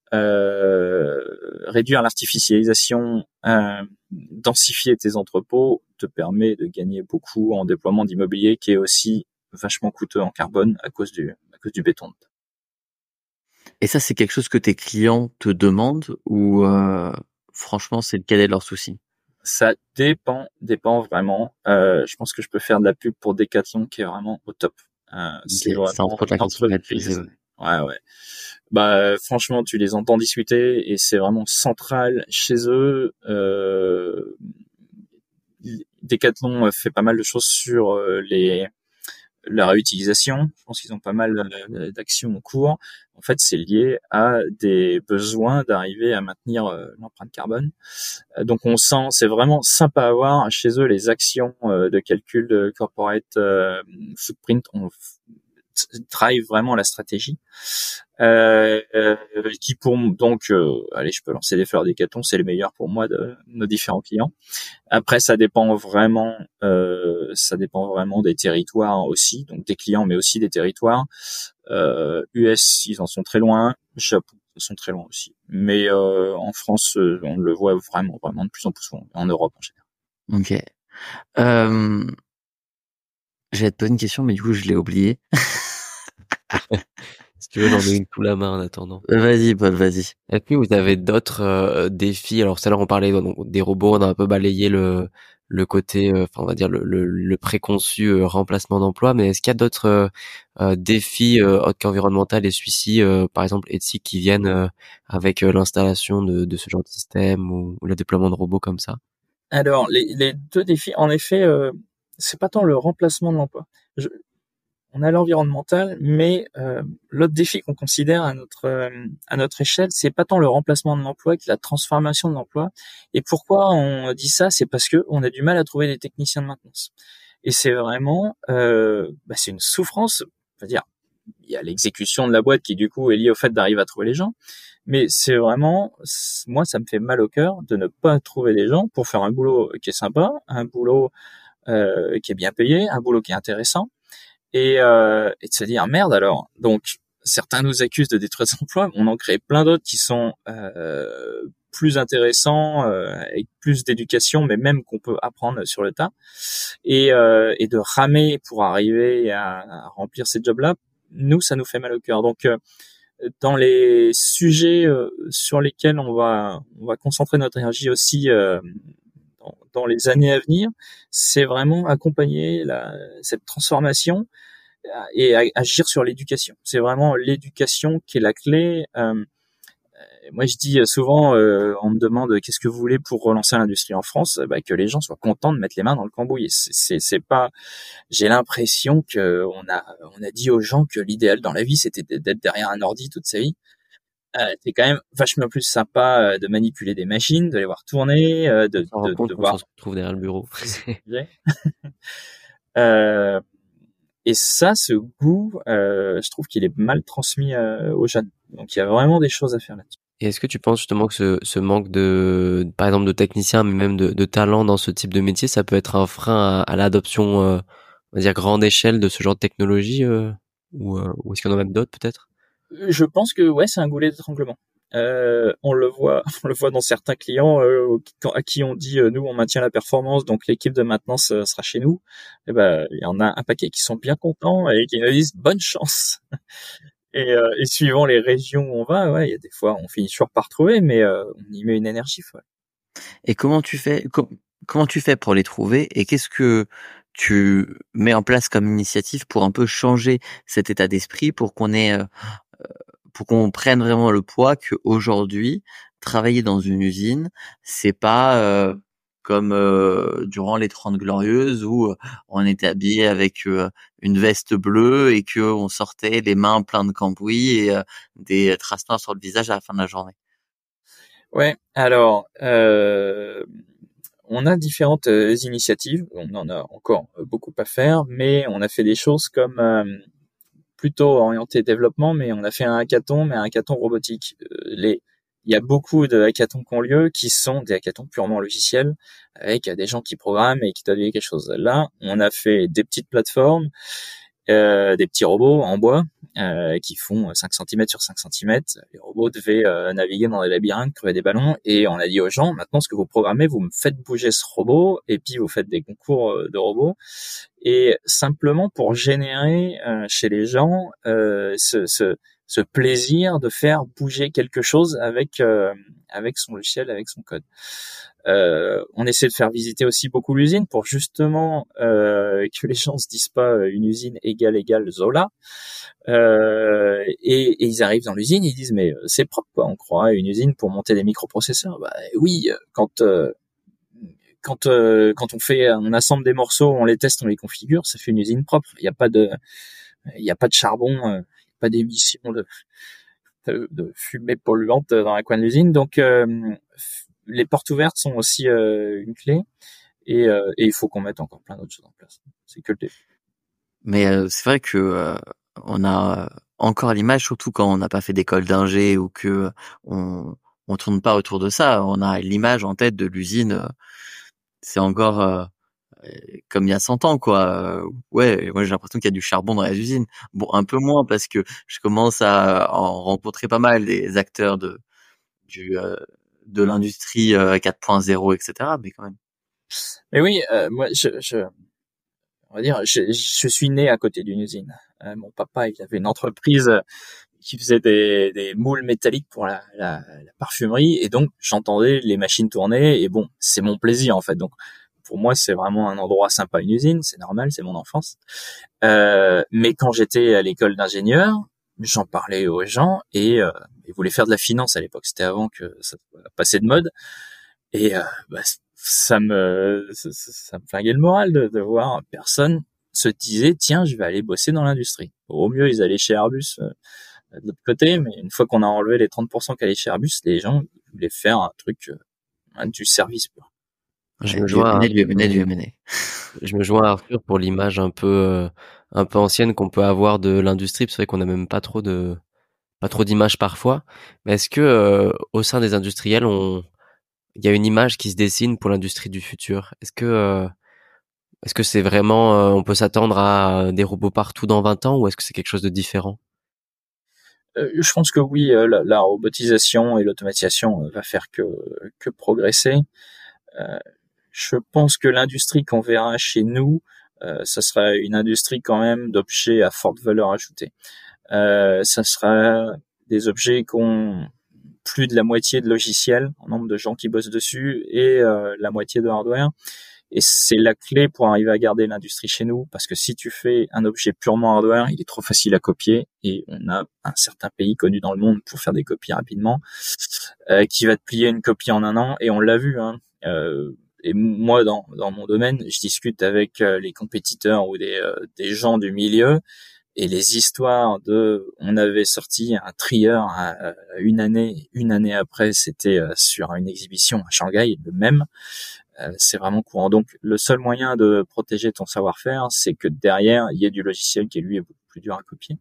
S1: réduire l'artificialisation, densifier tes entrepôts te permet de gagner beaucoup en déploiement d'immobilier qui est aussi vachement coûteux en carbone à cause du béton.
S3: Et ça, c'est quelque chose que tes clients te demandent ou franchement, c'est quel est leur souci?
S1: Ça dépend vraiment. Je pense que je peux faire de la pub pour Decathlon qui est vraiment au top. C'est
S3: Okay, ça
S1: vraiment
S3: entre la
S1: une entreprise. Ouais. Bah franchement, tu les entends discuter et c'est vraiment central chez eux. Decathlon fait pas mal de choses sur la réutilisation. Je pense qu'ils ont pas mal d'actions en cours. En fait, c'est lié à des besoins d'arriver à maintenir l'empreinte carbone. Donc on sent, c'est vraiment sympa à voir chez eux les actions de calcul de corporate footprint. On drive vraiment la stratégie. Qui pour donc allez, je peux lancer des fleurs d'hécaton, c'est les meilleurs pour moi de nos différents clients. Après ça dépend vraiment des territoires aussi, donc des clients mais aussi des territoires. US ils en sont très loin, Japon ils sont très loin aussi. Mais en France on le voit vraiment de plus en plus souvent, en Europe en général.
S3: OK. J'allais te poser une question mais du coup je l'ai oubliée.
S2: Si tu veux, j'en ai une sous la main en attendant.
S3: Vas-y Paul, vas-y.
S2: Est-ce que vous avez d'autres défis? Alors, ça là, on parlait donc, des robots, on a un peu balayé le côté, enfin, on va dire le préconçu remplacement d'emploi, mais est-ce qu'il y a d'autres défis autres qu'environnemental et celui-ci, par exemple éthiques, qui viennent avec l'installation de ce genre de système ou le déploiement de robots comme ça?
S1: Alors les deux défis, en effet, c'est pas tant le remplacement de l'emploi. On a l'environnemental, mais l'autre défi qu'on considère à notre échelle, c'est pas tant le remplacement de l'emploi que la transformation de l'emploi. Et pourquoi on dit ça? C'est parce que on a du mal à trouver des techniciens de maintenance. Et c'est vraiment, c'est une souffrance. C'est-à-dire, il y a l'exécution de la boîte qui du coup est liée au fait d'arriver à trouver les gens. Mais c'est vraiment, moi, ça me fait mal au cœur de ne pas trouver des gens pour faire un boulot qui est sympa, un boulot qui est bien payé, un boulot qui est intéressant. Et de se dire merde alors. Donc certains nous accusent de détruire des emplois, on en crée plein d'autres qui sont plus intéressants, avec plus d'éducation, mais même qu'on peut apprendre sur le tas, et de ramer pour arriver à remplir ces jobs-là. Nous, ça nous fait mal au cœur. Donc dans les sujets sur lesquels on va concentrer notre énergie aussi dans les années à venir, c'est vraiment accompagner cette transformation et agir sur l'éducation. C'est vraiment l'éducation qui est la clé. Moi, je dis souvent, on me demande qu'est-ce que vous voulez pour relancer l'industrie en France, que les gens soient contents de mettre les mains dans le cambouis. C'est pas. J'ai l'impression que on a dit aux gens que l'idéal dans la vie c'était d'être derrière un ordi toute sa vie. C'est quand même vachement plus sympa de manipuler des machines, de les voir tourner, de voir.
S2: On se retrouve derrière le bureau.
S1: Et ça, ce goût, je trouve qu'il est mal transmis aux jeunes. Donc il y a vraiment des choses à faire là-dessus.
S2: Et est-ce que tu penses justement que ce manque par exemple, de techniciens, mais même de talent dans ce type de métier, ça peut être un frein à l'adoption, on va dire grande échelle de ce genre de technologie, ou est-ce qu'il y en a même d'autres peut-être?
S1: Je pense que ouais, c'est un goulet d'étranglement. On le voit dans certains clients à qui on dit nous on maintient la performance, donc l'équipe de maintenance sera chez nous. Et il y en a un paquet qui sont bien contents et qui nous disent bonne chance. Et suivant les régions où on va, ouais, il y a des fois on finit toujours par trouver, mais on y met une énergie folle.
S3: Et comment tu fais pour les trouver et qu'est-ce que tu mets en place comme initiative pour un peu changer cet état d'esprit pour qu'on prenne vraiment le poids qu'aujourd'hui, travailler dans une usine, c'est pas comme durant les 30 Glorieuses où on était habillé avec une veste bleue et que on sortait les mains pleines de cambouis et des traces noires sur le visage à la fin de la journée.
S1: Ouais, alors on a différentes initiatives, on en a encore beaucoup à faire, mais on a fait des choses comme plutôt orienté développement, mais on a fait un hackathon robotique. Il y a beaucoup de hackathons qui ont lieu, qui sont des hackathons purement logiciels, avec des gens qui programment et qui doivent quelque chose. Là, on a fait des petites plateformes, des petits robots en bois, qui font 5 cm sur 5 cm. Les robots devaient naviguer dans des labyrinthes, crever des ballons, et on a dit aux gens, maintenant ce que vous programmez, vous me faites bouger ce robot, et puis vous faites des concours de robots, et simplement pour générer chez les gens ce plaisir de faire bouger quelque chose avec son logiciel, avec son code. On essaie de faire visiter aussi beaucoup l'usine pour justement que les gens se disent pas une usine égale Zola. Et ils arrivent dans l'usine, ils disent mais c'est propre quoi, on croirait une usine pour monter des microprocesseurs. Bah oui, quand on assemble des morceaux, on les teste, on les configure, ça fait une usine propre. Il y a pas de charbon, pas d'émission de fumée polluante dans la coin de l'usine. Donc les portes ouvertes sont aussi une clé, et il faut qu'on mette encore plein d'autres choses en place. C'est que le début.
S3: Mais c'est vrai que on a encore l'image, surtout quand on n'a pas fait d'école d'ingé ou que on tourne pas autour de ça. On a l'image en tête de l'usine. C'est encore comme il y a 100 ans, quoi. Ouais, moi j'ai l'impression qu'il y a du charbon dans les usines. Bon, un peu moins parce que je commence à en rencontrer pas mal des acteurs de l'industrie 4.0, etc. Mais quand même.
S1: Mais oui, moi on va dire, je suis né à côté d'une usine. Mon papa, il avait une entreprise qui faisait des moules métalliques pour la parfumerie, et donc j'entendais les machines tourner, et bon, c'est mon plaisir en fait. Donc pour moi, c'est vraiment un endroit sympa, une usine, c'est normal, c'est mon enfance. Mais quand j'étais à l'école d'ingénieur, j'en parlais aux gens, et ils voulaient faire de la finance à l'époque. C'était avant que ça passait de mode, et ça me flinguait le moral de voir personne se disait tiens, je vais aller bosser dans l'industrie. Au mieux, ils allaient chez Airbus de l'autre côté, mais une fois qu'on a enlevé les 30% qui allaient chez Airbus, les gens voulaient faire un truc, du service pur.
S2: Je me joins à Arthur pour l'image un peu ancienne qu'on peut avoir de l'industrie. C'est vrai qu'on n'a même pas trop d'images parfois. Mais est-ce que au sein des industriels, il y a une image qui se dessine pour l'industrie du futur? Est-ce que c'est vraiment, on peut s'attendre à des robots partout dans 20 ans, ou est-ce que c'est quelque chose de différent?
S1: Je pense que oui, la robotisation et l'automatisation va faire que progresser. Je pense que l'industrie qu'on verra chez nous, ça sera une industrie quand même d'objets à forte valeur ajoutée. Ça sera des objets qui ont plus de la moitié de logiciels en nombre de gens qui bossent dessus, et la moitié de hardware. Et c'est la clé pour arriver à garder l'industrie chez nous, parce que si tu fais un objet purement hardware, il est trop facile à copier, et on a un certain pays connu dans le monde pour faire des copies rapidement, qui va te plier une copie en un an, et on l'a vu, hein. Et moi, dans mon domaine, je discute avec les compétiteurs ou des gens du milieu, et les histoires on avait sorti un trieur une année après, c'était sur une exhibition à Shanghai, le même. C'est vraiment courant. Donc, le seul moyen de protéger ton savoir-faire, c'est que derrière, il y ait du logiciel qui, lui, est beaucoup plus dur à copier,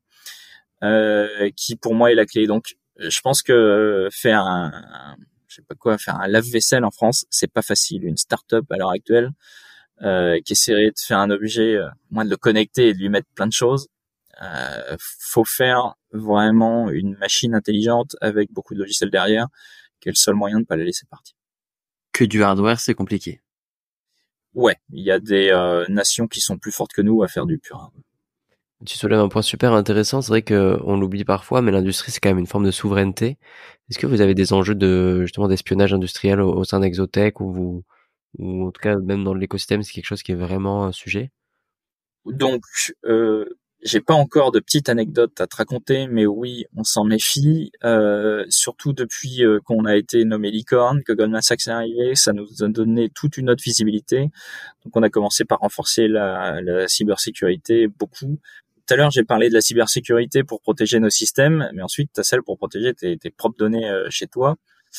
S1: qui, pour moi, est la clé. Donc, je pense que faire un lave-vaisselle en France, c'est pas facile. Une start-up à l'heure actuelle, qui essaierait de faire un objet, moins de le connecter et de lui mettre plein de choses, faut faire vraiment une machine intelligente avec beaucoup de logiciels derrière, qui est le seul moyen de pas la laisser partir.
S3: Que du hardware, c'est compliqué.
S1: Ouais, il y a des nations qui sont plus fortes que nous à faire du pur hardware.
S2: Tu soulèves un point super intéressant. C'est vrai que on l'oublie parfois, mais l'industrie, c'est quand même une forme de souveraineté. Est-ce que vous avez des enjeux justement d'espionnage industriel au sein d'Exotech, ou en tout cas même dans l'écosystème, c'est quelque chose qui est vraiment un sujet?
S1: Donc, j'ai pas encore de petites anecdotes à te raconter, mais oui, on s'en méfie, surtout depuis qu'on a été nommé licorne, que Goldman Sachs est arrivé, ça nous a donné toute une autre visibilité. Donc, on a commencé par renforcer la cybersécurité beaucoup. Tout à l'heure, j'ai parlé de la cybersécurité pour protéger nos systèmes, mais ensuite, tu as celle pour protéger tes propres données chez toi.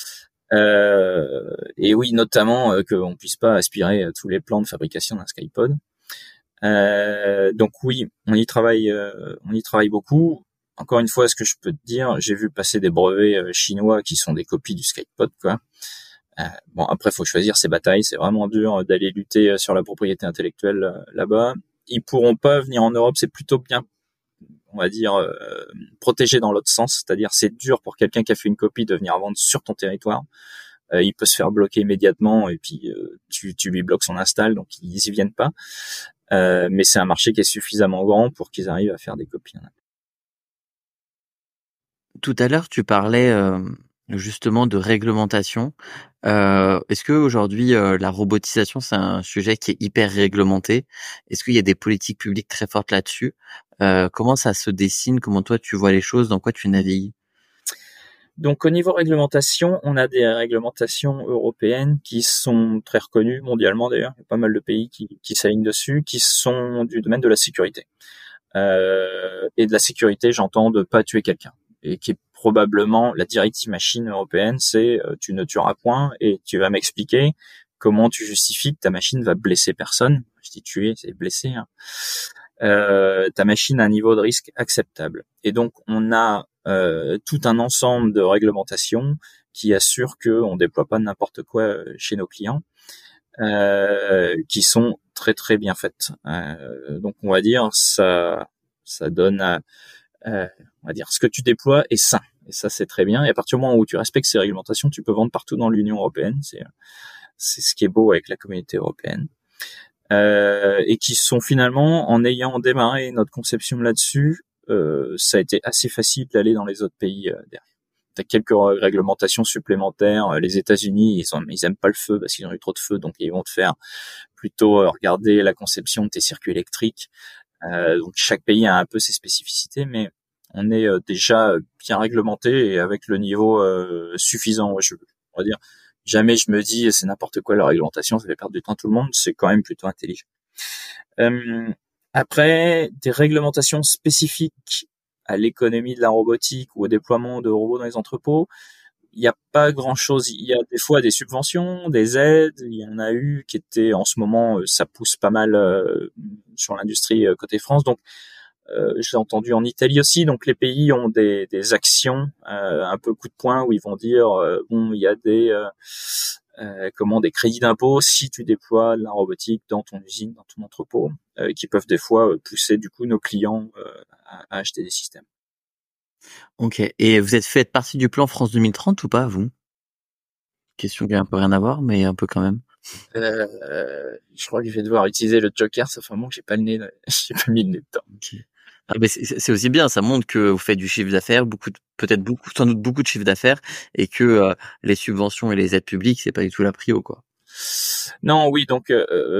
S1: Et oui, notamment qu'on puisse pas aspirer tous les plans de fabrication d'un Skypod. Donc oui, on y travaille beaucoup. Encore une fois, ce que je peux te dire, j'ai vu passer des brevets chinois qui sont des copies du Skypod, quoi. Bon, après, faut choisir ses batailles. C'est vraiment dur d'aller lutter sur la propriété intellectuelle là-bas. Ils pourront pas venir en Europe. C'est plutôt bien on va dire, protégé dans l'autre sens. C'est-à-dire, c'est dur pour quelqu'un qui a fait une copie de venir vendre sur ton territoire. Il peut se faire bloquer immédiatement et puis tu lui bloques son install, donc ils y viennent pas. Mais c'est un marché qui est suffisamment grand pour qu'ils arrivent à faire des copies.
S3: Tout à l'heure, tu parlais justement de réglementation. Est-ce que aujourd'hui la robotisation, c'est un sujet qui est hyper réglementé? Est-ce qu'il y a des politiques publiques très fortes là-dessus? Comment ça se dessine? Comment toi tu vois les choses? Dans quoi tu navigues?
S1: Donc au niveau réglementation, on a des réglementations européennes qui sont très reconnues mondialement d'ailleurs. Il y a pas mal de pays qui s'alignent dessus, qui sont du domaine de la sécurité. Et de la sécurité, j'entends de pas tuer quelqu'un. Et qui est probablement la directive machine européenne, c'est tu ne tueras point et tu vas m'expliquer comment tu justifies que ta machine va blesser personne. Je dis tuer, c'est blesser. Hein. Ta machine a un niveau de risque acceptable. Et donc on a tout un ensemble de réglementations qui assurent qu'on déploie pas n'importe quoi chez nos clients, qui sont très très bien faites. Donc on va dire ça donne on va dire ce que tu déploies est sain. Et ça c'est très bien. Et à partir du moment où tu respectes ces réglementations, tu peux vendre partout dans l'Union européenne. C'est ce qui est beau avec la communauté européenne. Et qui sont finalement, en ayant démarré notre conception là-dessus, ça a été assez facile d'aller dans les autres pays derrière. T'as quelques réglementations supplémentaires. Les États-Unis, ils aiment pas le feu parce qu'ils ont eu trop de feu, donc ils vont te faire plutôt regarder la conception de tes circuits électriques. Donc chaque pays a un peu ses spécificités, mais on est déjà bien réglementé et avec le niveau suffisant. On va dire, jamais je me dis c'est n'importe quoi la réglementation, ça fait perdre du temps à tout le monde. C'est quand même plutôt intelligent. Après, des réglementations spécifiques à l'économie de la robotique ou au déploiement de robots dans les entrepôts, il n'y a pas grand-chose. Il y a des fois des subventions, des aides. Il y en a eu qui étaient en ce moment, ça pousse pas mal sur l'industrie côté France. Donc, je l'ai entendu en Italie aussi. Donc, les pays ont des actions un peu coup de poing où ils vont dire bon, il y a des des crédits d'impôt si tu déploies de la robotique dans ton usine, dans ton entrepôt, qui peuvent des fois pousser du coup nos clients à acheter des systèmes.
S3: Ok. Et vous faites partie du plan France 2030 ou pas, vous? Question qui a un peu rien à voir, mais un peu quand même.
S1: Je crois que je vais devoir utiliser le Joker, ça fait un moment que j'ai pas j'ai pas mis le nez dedans.
S3: Okay. Ah, mais c'est aussi bien, ça montre que vous faites du chiffre d'affaires, sans doute beaucoup de chiffre d'affaires, et que les subventions et les aides publiques, c'est pas du tout la prio, quoi.
S1: Non, oui, donc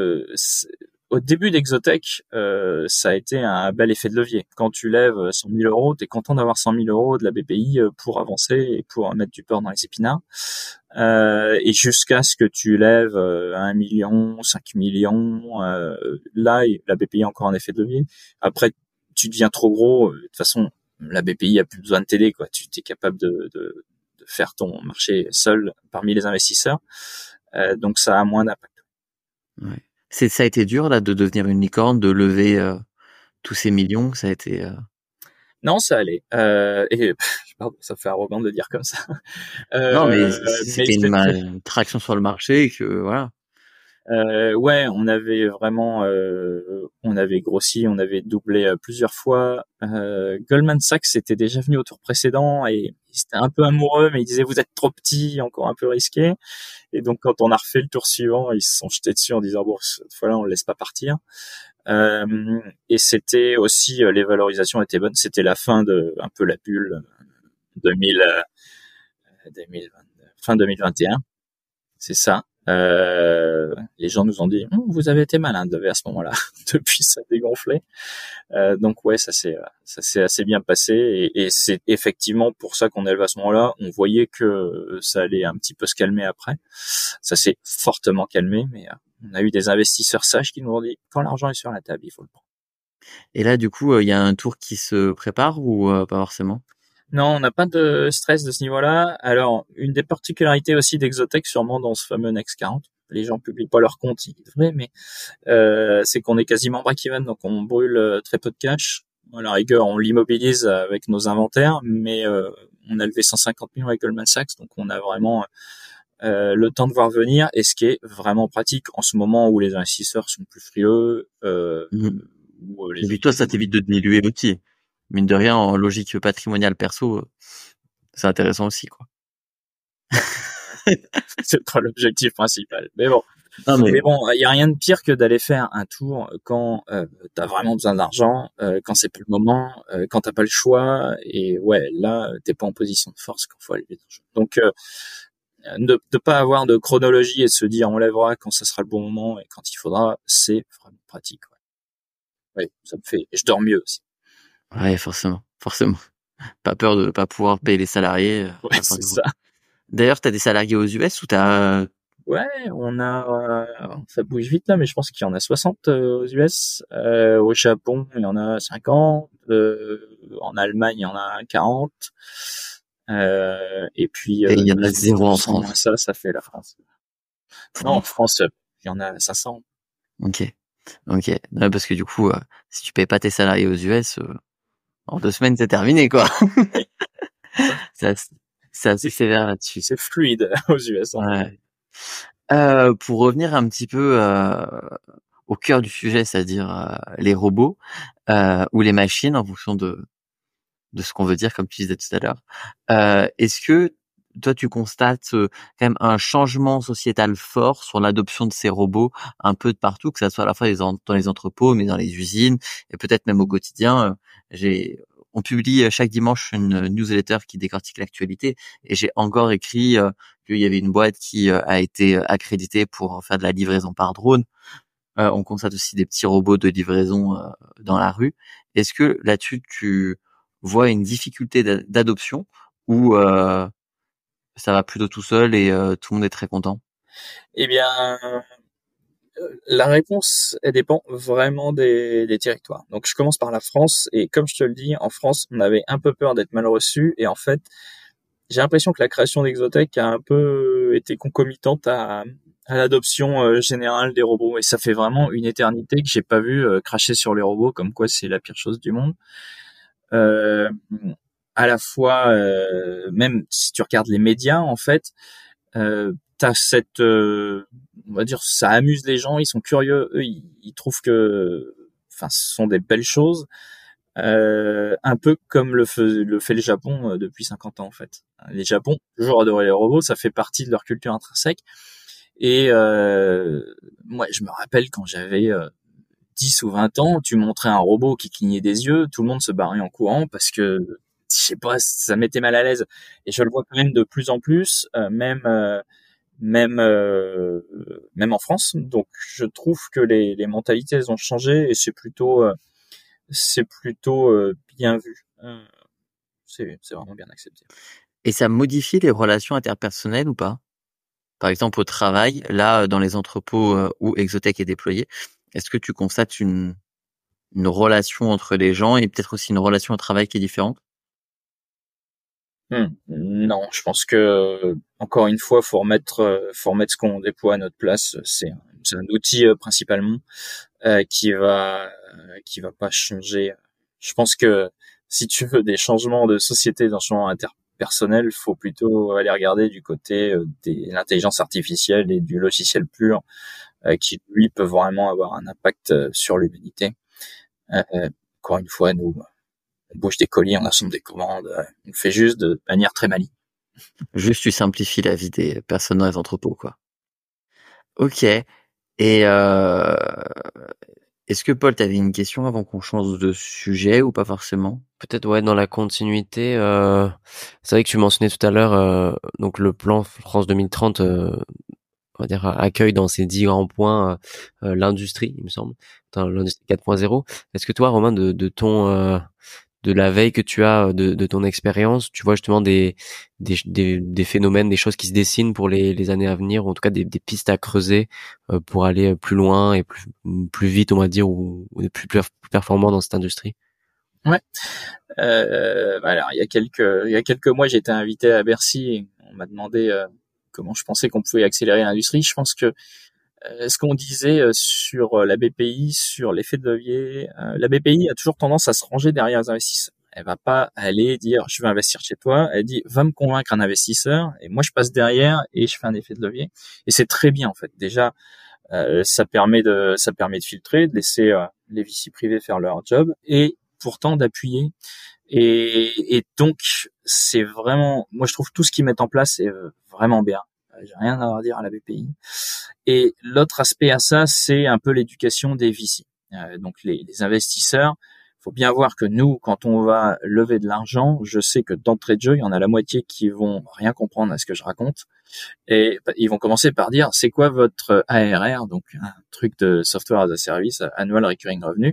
S1: au début d'Exotech, ça a été un bel effet de levier. Quand tu lèves 100 000 euros, t'es content d'avoir 100 000 euros de la BPI pour avancer et pour mettre du beurre dans les épinards. Et jusqu'à ce que tu lèves 1 million, 5 millions, là, la BPI a encore un effet de levier. Après, tu deviens trop gros. De toute façon, la BPI a plus besoin de t'aider, quoi. Tu es capable de faire ton marché seul parmi les investisseurs. Donc, ça a moins d'impact.
S3: Ouais. Ça a été dur, là, de devenir une licorne, de lever tous ces millions. Ça a été...
S1: Non, ça allait. Et pardon, ça fait arrogant de dire comme ça.
S3: Non, mais c'était une traction sur le marché et que voilà.
S1: Ouais, on avait vraiment, on avait grossi, on avait doublé plusieurs fois. Goldman Sachs était déjà venu au tour précédent et ils étaient un peu amoureux, mais ils disaient vous êtes trop petit, encore un peu risqué. Et donc quand on a refait le tour suivant, ils se sont jetés dessus en disant bon, cette fois-là on le laisse pas partir. Et c'était aussi les valorisations étaient bonnes. C'était la fin de un peu la bulle 2000, fin 2021. C'est ça. Les gens nous ont dit vous avez été malin de lever à ce moment-là. Depuis ça a dégonflé. Donc ouais, ça s'est assez bien passé et c'est effectivement pour ça qu'on élève à ce moment-là. On voyait que ça allait un petit peu se calmer après. Ça s'est fortement calmé, mais on a eu des investisseurs sages qui nous ont dit quand l'argent est sur la table, il faut le prendre.
S3: Et là, du coup, il y a un tour qui se prépare ou pas forcément?
S1: Non, on n'a pas de stress de ce niveau-là. Alors, une des particularités aussi d'Exotech, sûrement dans ce fameux Next 40, les gens publient pas leur compte, ils devraient, mais c'est qu'on est quasiment break-even, donc on brûle très peu de cash. À la rigueur, on l'immobilise avec nos inventaires, mais on a levé 150 millions avec Goldman Sachs, donc on a vraiment le temps de voir venir. Et ce qui est vraiment pratique en ce moment où les investisseurs sont plus frileux.
S3: Et puis toi, ça t'évite de diluer l'outil. mine de rien, en logique patrimoniale perso, c'est intéressant aussi, quoi.
S1: C'est pas l'objectif principal. Mais bon.
S3: Non,
S1: Mais bon, il y a rien de pire que d'aller faire un tour quand t'as vraiment besoin d'argent, quand c'est plus le moment, quand t'as pas le choix. Et ouais, là, t'es pas en position de force quand faut aller l'argent. Donc, de pas avoir de chronologie et de se dire on lèvera quand ça sera le bon moment et quand il faudra, c'est vraiment pratique. Ouais, ouais, ça me fait. Je dors mieux aussi.
S3: Ouais, forcément. Pas peur de pas pouvoir payer les salariés.
S1: Ouais, c'est ça.
S3: D'ailleurs, t'as des salariés aux US ou t'as...
S1: Ouais, ça bouge vite là, mais je pense qu'il y en a 60 aux US. Au Japon, il y en a 50. En Allemagne, il y en a 40. Et puis,
S3: Et il y en a 0 en France.
S1: Ça fait la France. Non, en France, il y en a 500.
S3: Ok. Ouais, parce que du coup, si tu payes pas tes salariés aux US, en 2 semaines, c'est terminé, quoi. C'est assez sévère là-dessus.
S1: C'est fluide aux US.
S3: Ouais. Pour revenir un petit peu au cœur du sujet, c'est-à-dire les robots ou les machines, en fonction de ce qu'on veut dire, comme tu disais tout à l'heure. Est-ce que toi, tu constates quand même un changement sociétal fort sur l'adoption de ces robots un peu de partout, que ça soit à la fois dans les entrepôts, mais dans les usines, et peut-être même au quotidien. On publie chaque dimanche une newsletter qui décortique l'actualité, et j'ai encore écrit qu'il y avait une boîte qui a été accréditée pour faire de la livraison par drone. On constate aussi des petits robots de livraison dans la rue. Est-ce que là-dessus, tu vois une difficulté d'adoption ou ça va plutôt tout seul et tout le monde est très content?
S1: Eh bien, la réponse, elle dépend vraiment des territoires. Donc, je commence par la France, et comme je te le dis, en France, on avait un peu peur d'être mal reçu, et en fait, j'ai l'impression que la création d'Exotech a un peu été concomitante à l'adoption générale des robots, et ça fait vraiment une éternité que j'ai pas vu cracher sur les robots, comme quoi c'est la pire chose du monde. À la fois, même si tu regardes les médias, en fait, t'as cette, on va dire, ça amuse les gens, ils sont curieux, eux, ils trouvent que, enfin, ce sont des belles choses, un peu comme le fait le Japon depuis 50 ans, en fait. Les Japon, toujours adoré les robots, ça fait partie de leur culture intrinsèque. Et moi, je me rappelle quand j'avais 10 ou 20 ans, tu montrais un robot qui clignait des yeux, tout le monde se barrait en courant parce que, je sais pas, ça m'était mal à l'aise. Et je le vois quand même de plus en plus, même en France. Donc, je trouve que les mentalités, elles ont changé, et c'est plutôt bien vu. C'est vraiment bien accepté.
S3: Et ça modifie les relations interpersonnelles ou pas? Par exemple, au travail, là, dans les entrepôts où Exotech est déployé, est-ce que tu constates une relation entre les gens et peut-être aussi une relation au travail qui est différente?
S1: Non, je pense que encore une fois, faut remettre ce qu'on déploie à notre place. C'est un outil principalement qui va pas changer. Je pense que si tu veux des changements de société, d'un changement interpersonnel, faut plutôt aller regarder du côté de l'intelligence artificielle et du logiciel pur, qui lui peut vraiment avoir un impact sur l'humanité. Encore une fois, nous, on bouge des colis, on assemble des commandes, on fait juste de manière très maligne.
S3: Juste, tu simplifies la vie des personnes dans les entrepôts, quoi. Ok. Et est-ce que Paul, t'avais une question avant qu'on change de sujet ou pas forcément?
S2: Peut-être ouais, dans la continuité, c'est vrai que tu mentionnais tout à l'heure donc le plan France 2030 on va dire accueille dans ses 10 grands points l'industrie, il me semble, dans l'industrie 4.0. Est-ce que toi, Romain, de ton de la veille que tu as de ton expérience, tu vois justement des phénomènes, des choses qui se dessinent pour les années à venir, ou en tout cas des pistes à creuser pour aller plus loin et plus vite, on va dire, ou plus performant dans cette industrie?
S1: Ouais. Alors il y a quelques mois, j'ai été invité à Bercy et on m'a demandé comment je pensais qu'on pouvait accélérer l'industrie. Je pense que ce qu'on disait sur la BPI, sur l'effet de levier, la BPI a toujours tendance à se ranger derrière les investisseurs. Elle va pas aller dire je vais investir chez toi. Elle dit va me convaincre un investisseur, et moi je passe derrière et je fais un effet de levier. Et c'est très bien en fait. Déjà, ça permet de filtrer, de laisser les VC privés faire leur job, et pourtant d'appuyer. Et donc, c'est vraiment, moi je trouve tout ce qu'ils mettent en place c'est vraiment bien. J'ai rien à redire à la BPI. Et l'autre aspect à ça, c'est un peu l'éducation des VC. Donc les investisseurs, faut bien voir que nous, quand on va lever de l'argent, je sais que d'entrée de jeu, il y en a la moitié qui vont rien comprendre à ce que je raconte. Et ils vont commencer par dire, c'est quoi votre ARR, donc un truc de software as a service, annual recurring revenue.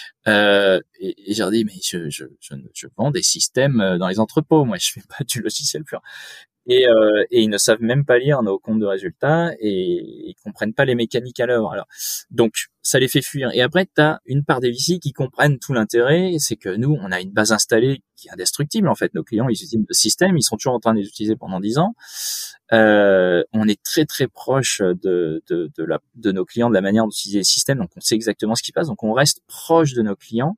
S1: Et j'ai dit, mais je vends des systèmes dans les entrepôts, moi je fais pas du logiciel pur. Et ils ne savent même pas lire nos comptes de résultats et ils comprennent pas les mécaniques à l'œuvre. Alors, donc ça les fait fuir. Et après, tu as une part des VC qui comprennent tout l'intérêt, c'est que nous, on a une base installée qui est indestructible en fait. Nos clients, ils utilisent le système, ils sont toujours en train de les utiliser pendant 10 ans. On est très très proche de nos clients, de la manière d'utiliser le système, donc on sait exactement ce qui passe. Donc on reste proche de nos clients.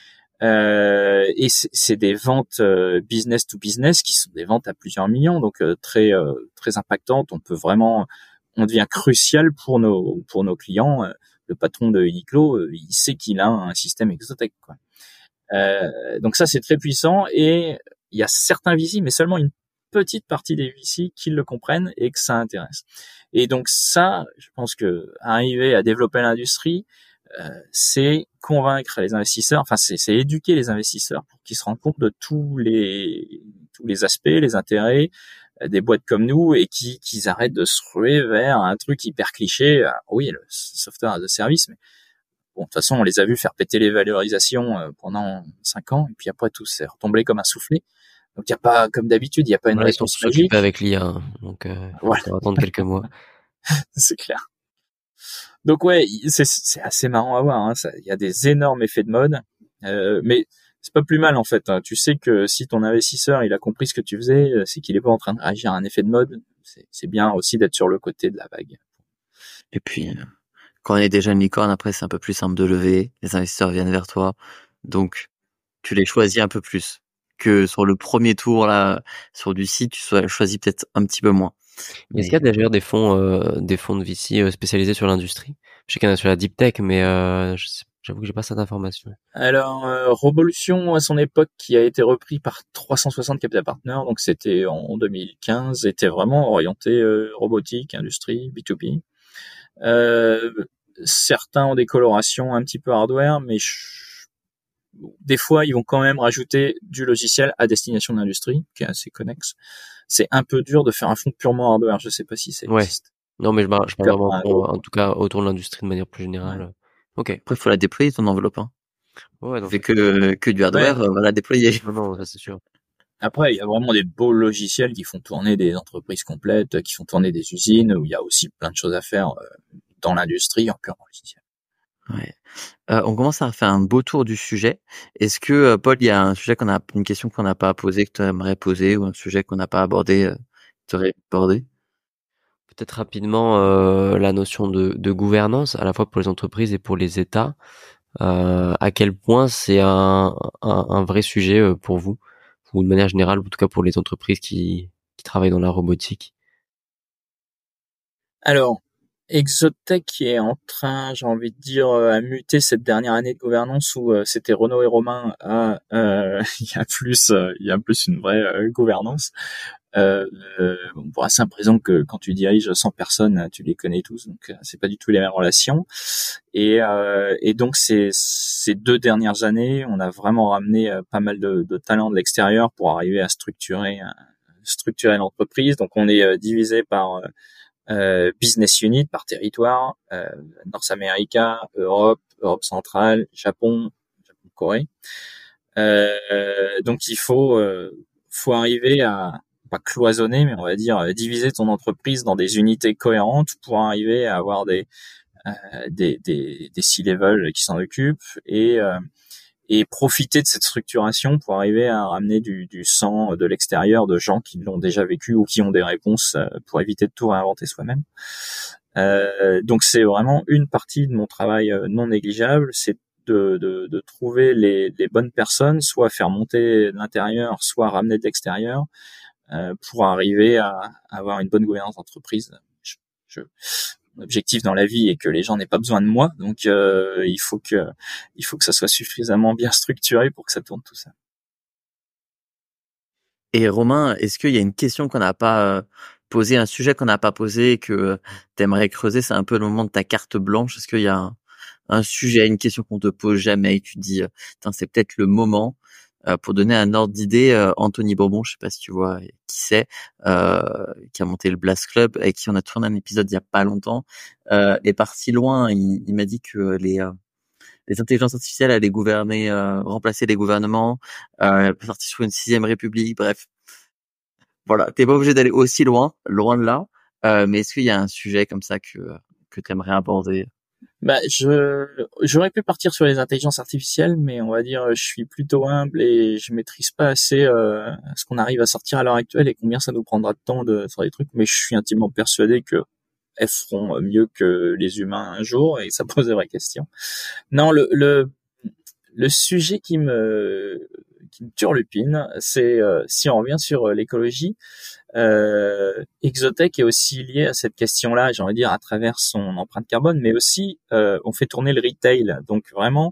S1: Et c'est des ventes business to business qui sont des ventes à plusieurs millions, donc très impactantes. On devient crucial pour nos clients. Le patron de Uniqlo, il sait qu'il a un système Exotec, quoi. Donc ça c'est très puissant et il y a certains VC, mais seulement une petite partie des VC qui le comprennent et que ça intéresse. Et donc ça, je pense que arriver à développer l'industrie, c'est convaincre les investisseurs, enfin c'est éduquer les investisseurs pour qu'ils se rendent compte de tous les aspects, les intérêts des boîtes comme nous et qu'ils arrêtent de se ruer vers un truc hyper cliché. Alors, oui, le software as a service, mais bon, de toute façon, on les a vus faire péter les valorisations pendant 5 ans et puis après tout s'est retombé comme un soufflé. Donc il y a pas, comme d'habitude, il y a pas une
S2: Ils sont
S1: réponse
S2: tous occupés
S1: magique.
S2: avec l'IA, hein, donc
S1: Voilà.
S2: faut attendre quelques mois.
S1: C'est clair. Donc ouais, c'est assez marrant à voir. Hein. Il y a des énormes effets de mode, mais c'est pas plus mal en fait. Hein. Tu sais que si ton investisseur il a compris ce que tu faisais, c'est qu'il est pas en train de réagir à un effet de mode. C'est bien aussi d'être sur le côté de la vague.
S3: Et puis, quand on est déjà une licorne, après, c'est un peu plus simple de lever. Les investisseurs viennent vers toi. Donc, tu les choisis un peu plus que sur le premier tour, là, sur du site, tu choisis peut-être un petit peu moins.
S2: Est-ce qu'il y a d'ailleurs des fonds de VC spécialisés sur l'industrie? Je sais qu'il y en a sur la deep tech, mais j'avoue que j'ai pas cette information.
S1: Alors, Revolution à son époque, qui a été repris par 360 Capital Partners, donc c'était en 2015, était vraiment orienté robotique, industrie, B2B. Certains ont des colorations un petit peu hardware, mais des fois, ils vont quand même rajouter du logiciel à destination de l'industrie, qui est assez connexe. C'est un peu dur de faire un fonds purement hardware. Je sais pas si ça existe.
S2: Non, mais je parle vraiment en tout cas autour de l'industrie de manière plus générale. Ouais. Ok.
S3: Après, il faut la déployer, ton enveloppe. Hein.
S2: Ouais, donc
S3: fait que du hardware, on va la déployer.
S2: Non, ça c'est sûr.
S1: Après, il y a vraiment des beaux logiciels qui font tourner des entreprises complètes, qui font tourner des usines, où il y a aussi plein de choses à faire dans l'industrie en purement logiciel.
S3: Ouais. On commence à faire un beau tour du sujet. Est-ce que Paul, il y a une question qu'on n'a pas posée que tu aimerais poser ou un sujet qu'on n'a pas abordé, tu aurais abordé?
S2: Peut-être rapidement la notion de gouvernance à la fois pour les entreprises et pour les États. À quel point c'est un vrai sujet pour vous ou de manière générale, en tout cas pour les entreprises qui travaillent dans la robotique?
S1: Alors, Exotec est en train, j'ai envie de dire, à muter cette dernière année de gouvernance où c'était Renaud et Romain à il y a plus une vraie gouvernance. On pourrait assez l'impression que quand tu diriges 100 personnes, tu les connais tous, donc c'est pas du tout les mêmes relations. Et donc ces 2 dernières années, on a vraiment ramené pas mal de talents de l'extérieur pour arriver à structurer l'entreprise. Donc on est divisé par business unit, par territoire, North America, Europe centrale, Japon, Corée. Donc il faut arriver à pas cloisonner, mais on va dire diviser ton entreprise dans des unités cohérentes pour arriver à avoir des C-level qui s'en occupent et profiter de cette structuration pour arriver à ramener du sang de l'extérieur de gens qui l'ont déjà vécu ou qui ont des réponses pour éviter de tout réinventer soi-même. Donc c'est vraiment une partie de mon travail non négligeable, c'est de trouver les bonnes personnes, soit faire monter de l'intérieur, soit ramener de l'extérieur, pour arriver à avoir une bonne gouvernance d'entreprise. objectif dans la vie est que les gens n'aient pas besoin de moi, donc il faut que ça soit suffisamment bien structuré pour que ça tourne tout ça.
S3: Et Romain, est-ce qu'il y a une question qu'on n'a pas posée, un sujet qu'on n'a pas posé et que t'aimerais creuser? C'est un peu le moment de ta carte blanche. Est-ce qu'il y a un sujet, une question qu'on te pose jamais et tu te dis, c'est peut-être le moment? Pour donner un ordre d'idée, Anthony Bourbon, je sais pas si tu vois qui c'est, qui a monté le Blast Club et qui on a tourné un épisode il y a pas longtemps, est parti loin. Il m'a dit que les intelligences artificielles allaient gouverner, remplacer les gouvernements, partir sur une 6e république. Bref, voilà, t'es pas obligé d'aller aussi loin de là. Mais est-ce qu'il y a un sujet comme ça que t'aimerais aborder?
S1: Bah, j'aurais pu partir sur les intelligences artificielles, mais on va dire, je suis plutôt humble et je maîtrise pas assez ce qu'on arrive à sortir à l'heure actuelle et combien ça nous prendra de temps de faire des trucs. Mais je suis intimement persuadé que elles feront mieux que les humains un jour et ça pose des vraies questions. Non, le sujet qui me turlupine, c'est si on revient sur l'écologie. Exotech est aussi lié à cette question-là, j'ai envie de dire, à travers son empreinte carbone, mais aussi on fait tourner le retail. Donc vraiment,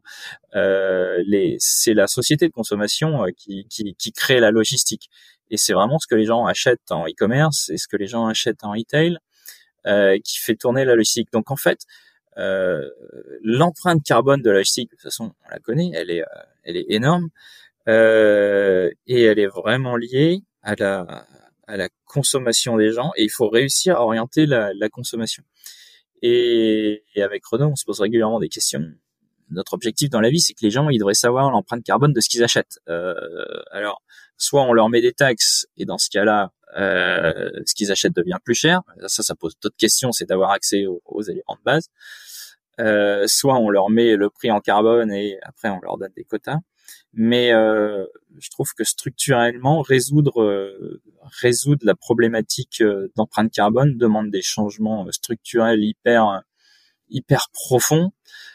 S1: c'est la société de consommation qui crée la logistique. Et c'est vraiment ce que les gens achètent en e-commerce et ce que les gens achètent en retail qui fait tourner la logistique. Donc en fait, l'empreinte carbone de la logistique, de toute façon, on la connaît, elle est énorme et elle est vraiment liée à la consommation des gens et il faut réussir à orienter la consommation. Et avec Renaud, on se pose régulièrement des questions. Notre objectif dans la vie, c'est que les gens, ils devraient savoir l'empreinte carbone de ce qu'ils achètent. Alors, soit on leur met des taxes et dans ce cas-là, ce qu'ils achètent devient plus cher. Ça pose d'autres questions, c'est d'avoir accès aux éléments de base. Soit on leur met le prix en carbone et après on leur donne des quotas. Mais je trouve que structurellement, résoudre la problématique d'empreinte carbone demande des changements structurels hyper profonds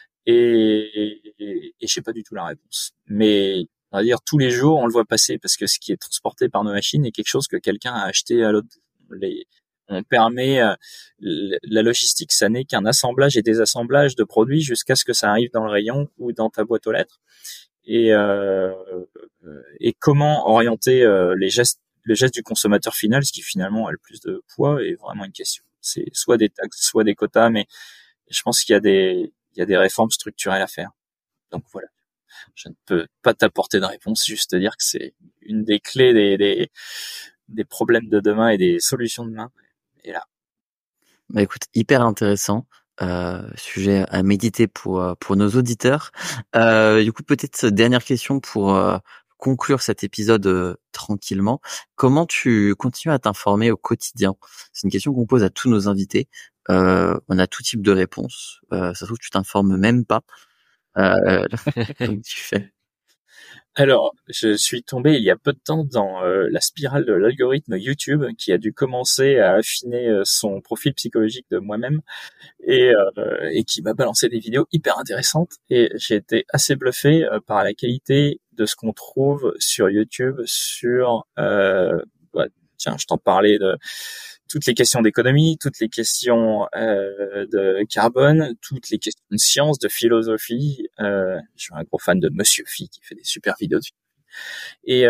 S1: et je sais pas du tout la réponse. Mais on va dire tous les jours, on le voit passer parce que ce qui est transporté par nos machines est quelque chose que quelqu'un a acheté à l'autre bout. On permet la logistique, ça n'est qu'un assemblage et désassemblage de produits jusqu'à ce que ça arrive dans le rayon ou dans ta boîte aux lettres. Et comment orienter le geste du consommateur final, ce qui finalement a le plus de poids, est vraiment une question. C'est soit des taxes, soit des quotas, mais je pense qu'il y a des réformes structurelles à faire. Donc voilà, je ne peux pas t'apporter de réponse, juste te dire que c'est une des clés des problèmes de demain et des solutions de demain. Et là.
S3: Bah écoute, hyper intéressant. Sujet à méditer pour nos auditeurs. Du coup, peut-être dernière question pour conclure cet épisode tranquillement. Comment tu continues à t'informer au quotidien? C'est une question qu'on pose à tous nos invités. On a tout type de réponses. Ça se trouve que tu t'informes même pas. Comment tu fais?
S1: Alors, je suis tombé il y a peu de temps dans la spirale de l'algorithme YouTube qui a dû commencer à affiner son profil psychologique de moi-même et qui m'a balancé des vidéos hyper intéressantes et j'ai été assez bluffé par la qualité de ce qu'on trouve sur YouTube sur tiens, je t'en parlais de toutes les questions d'économie, toutes les questions de carbone, toutes les questions de science, de philosophie. Je suis un gros fan de Monsieur Phi qui fait des super vidéos dessus. Et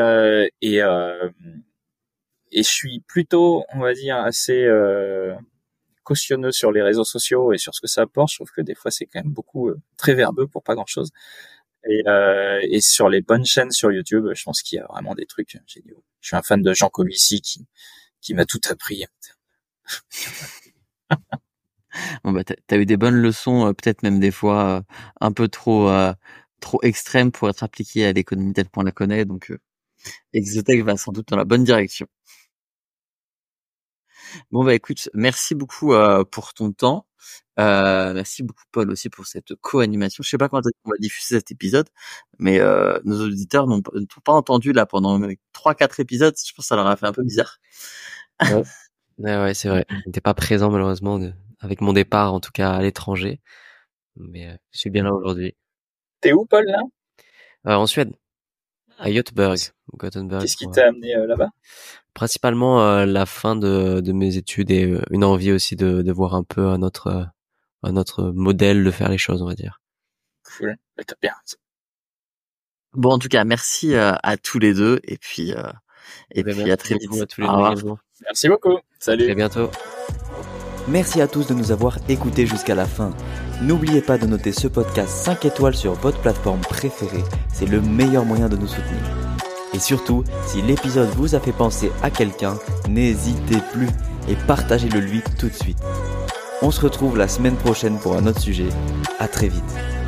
S1: je suis plutôt, on va dire, assez cautionneux sur les réseaux sociaux et sur ce que ça apporte. Je trouve que des fois c'est quand même beaucoup très verbeux pour pas grand-chose. Et sur les bonnes chaînes sur YouTube, je pense qu'il y a vraiment des trucs géniaux. Je suis un fan de Jean Covici qui m'a tout appris.
S3: Bon bah t'as eu des bonnes leçons, peut-être même des fois un peu trop extrêmes pour être appliquées à l'économie telle qu'on la connaît. Donc Exotech va sans doute dans la bonne direction. Bon bah écoute, merci beaucoup pour ton temps. Merci beaucoup Paul aussi pour cette co-animation. Je sais pas quand on va diffuser cet épisode, mais nos auditeurs n'ont pas entendu là pendant 3-4 épisodes. Je pense que ça leur a fait un peu bizarre.
S2: Ouais, c'est vrai. J'étais pas présent malheureusement avec mon départ, en tout cas à l'étranger. Mais je suis bien là aujourd'hui.
S1: T'es où, Paul, là?
S2: En Suède, à Gothenburg.
S1: Qu'est-ce qui t'a amené là-bas?
S2: Principalement la fin de mes études et une envie aussi de voir un peu un autre modèle de faire les choses, on va dire.
S1: Cool. Bah, t'as bien.
S3: Bon, en tout cas, merci à tous les deux et puis
S2: Merci
S3: à très vite.
S2: beaucoup à tous les
S3: Au
S2: deux
S3: revoir.
S2: également.
S1: Merci beaucoup.
S2: À
S1: Salut.
S2: très bientôt.
S4: Merci à tous de nous avoir écoutés jusqu'à la fin. N'oubliez pas de noter ce podcast 5 étoiles sur votre plateforme préférée, c'est le meilleur moyen de nous soutenir. Et surtout, si l'épisode vous a fait penser à quelqu'un, n'hésitez plus et partagez-le lui tout de suite. On se retrouve la semaine prochaine pour un autre sujet. À très vite.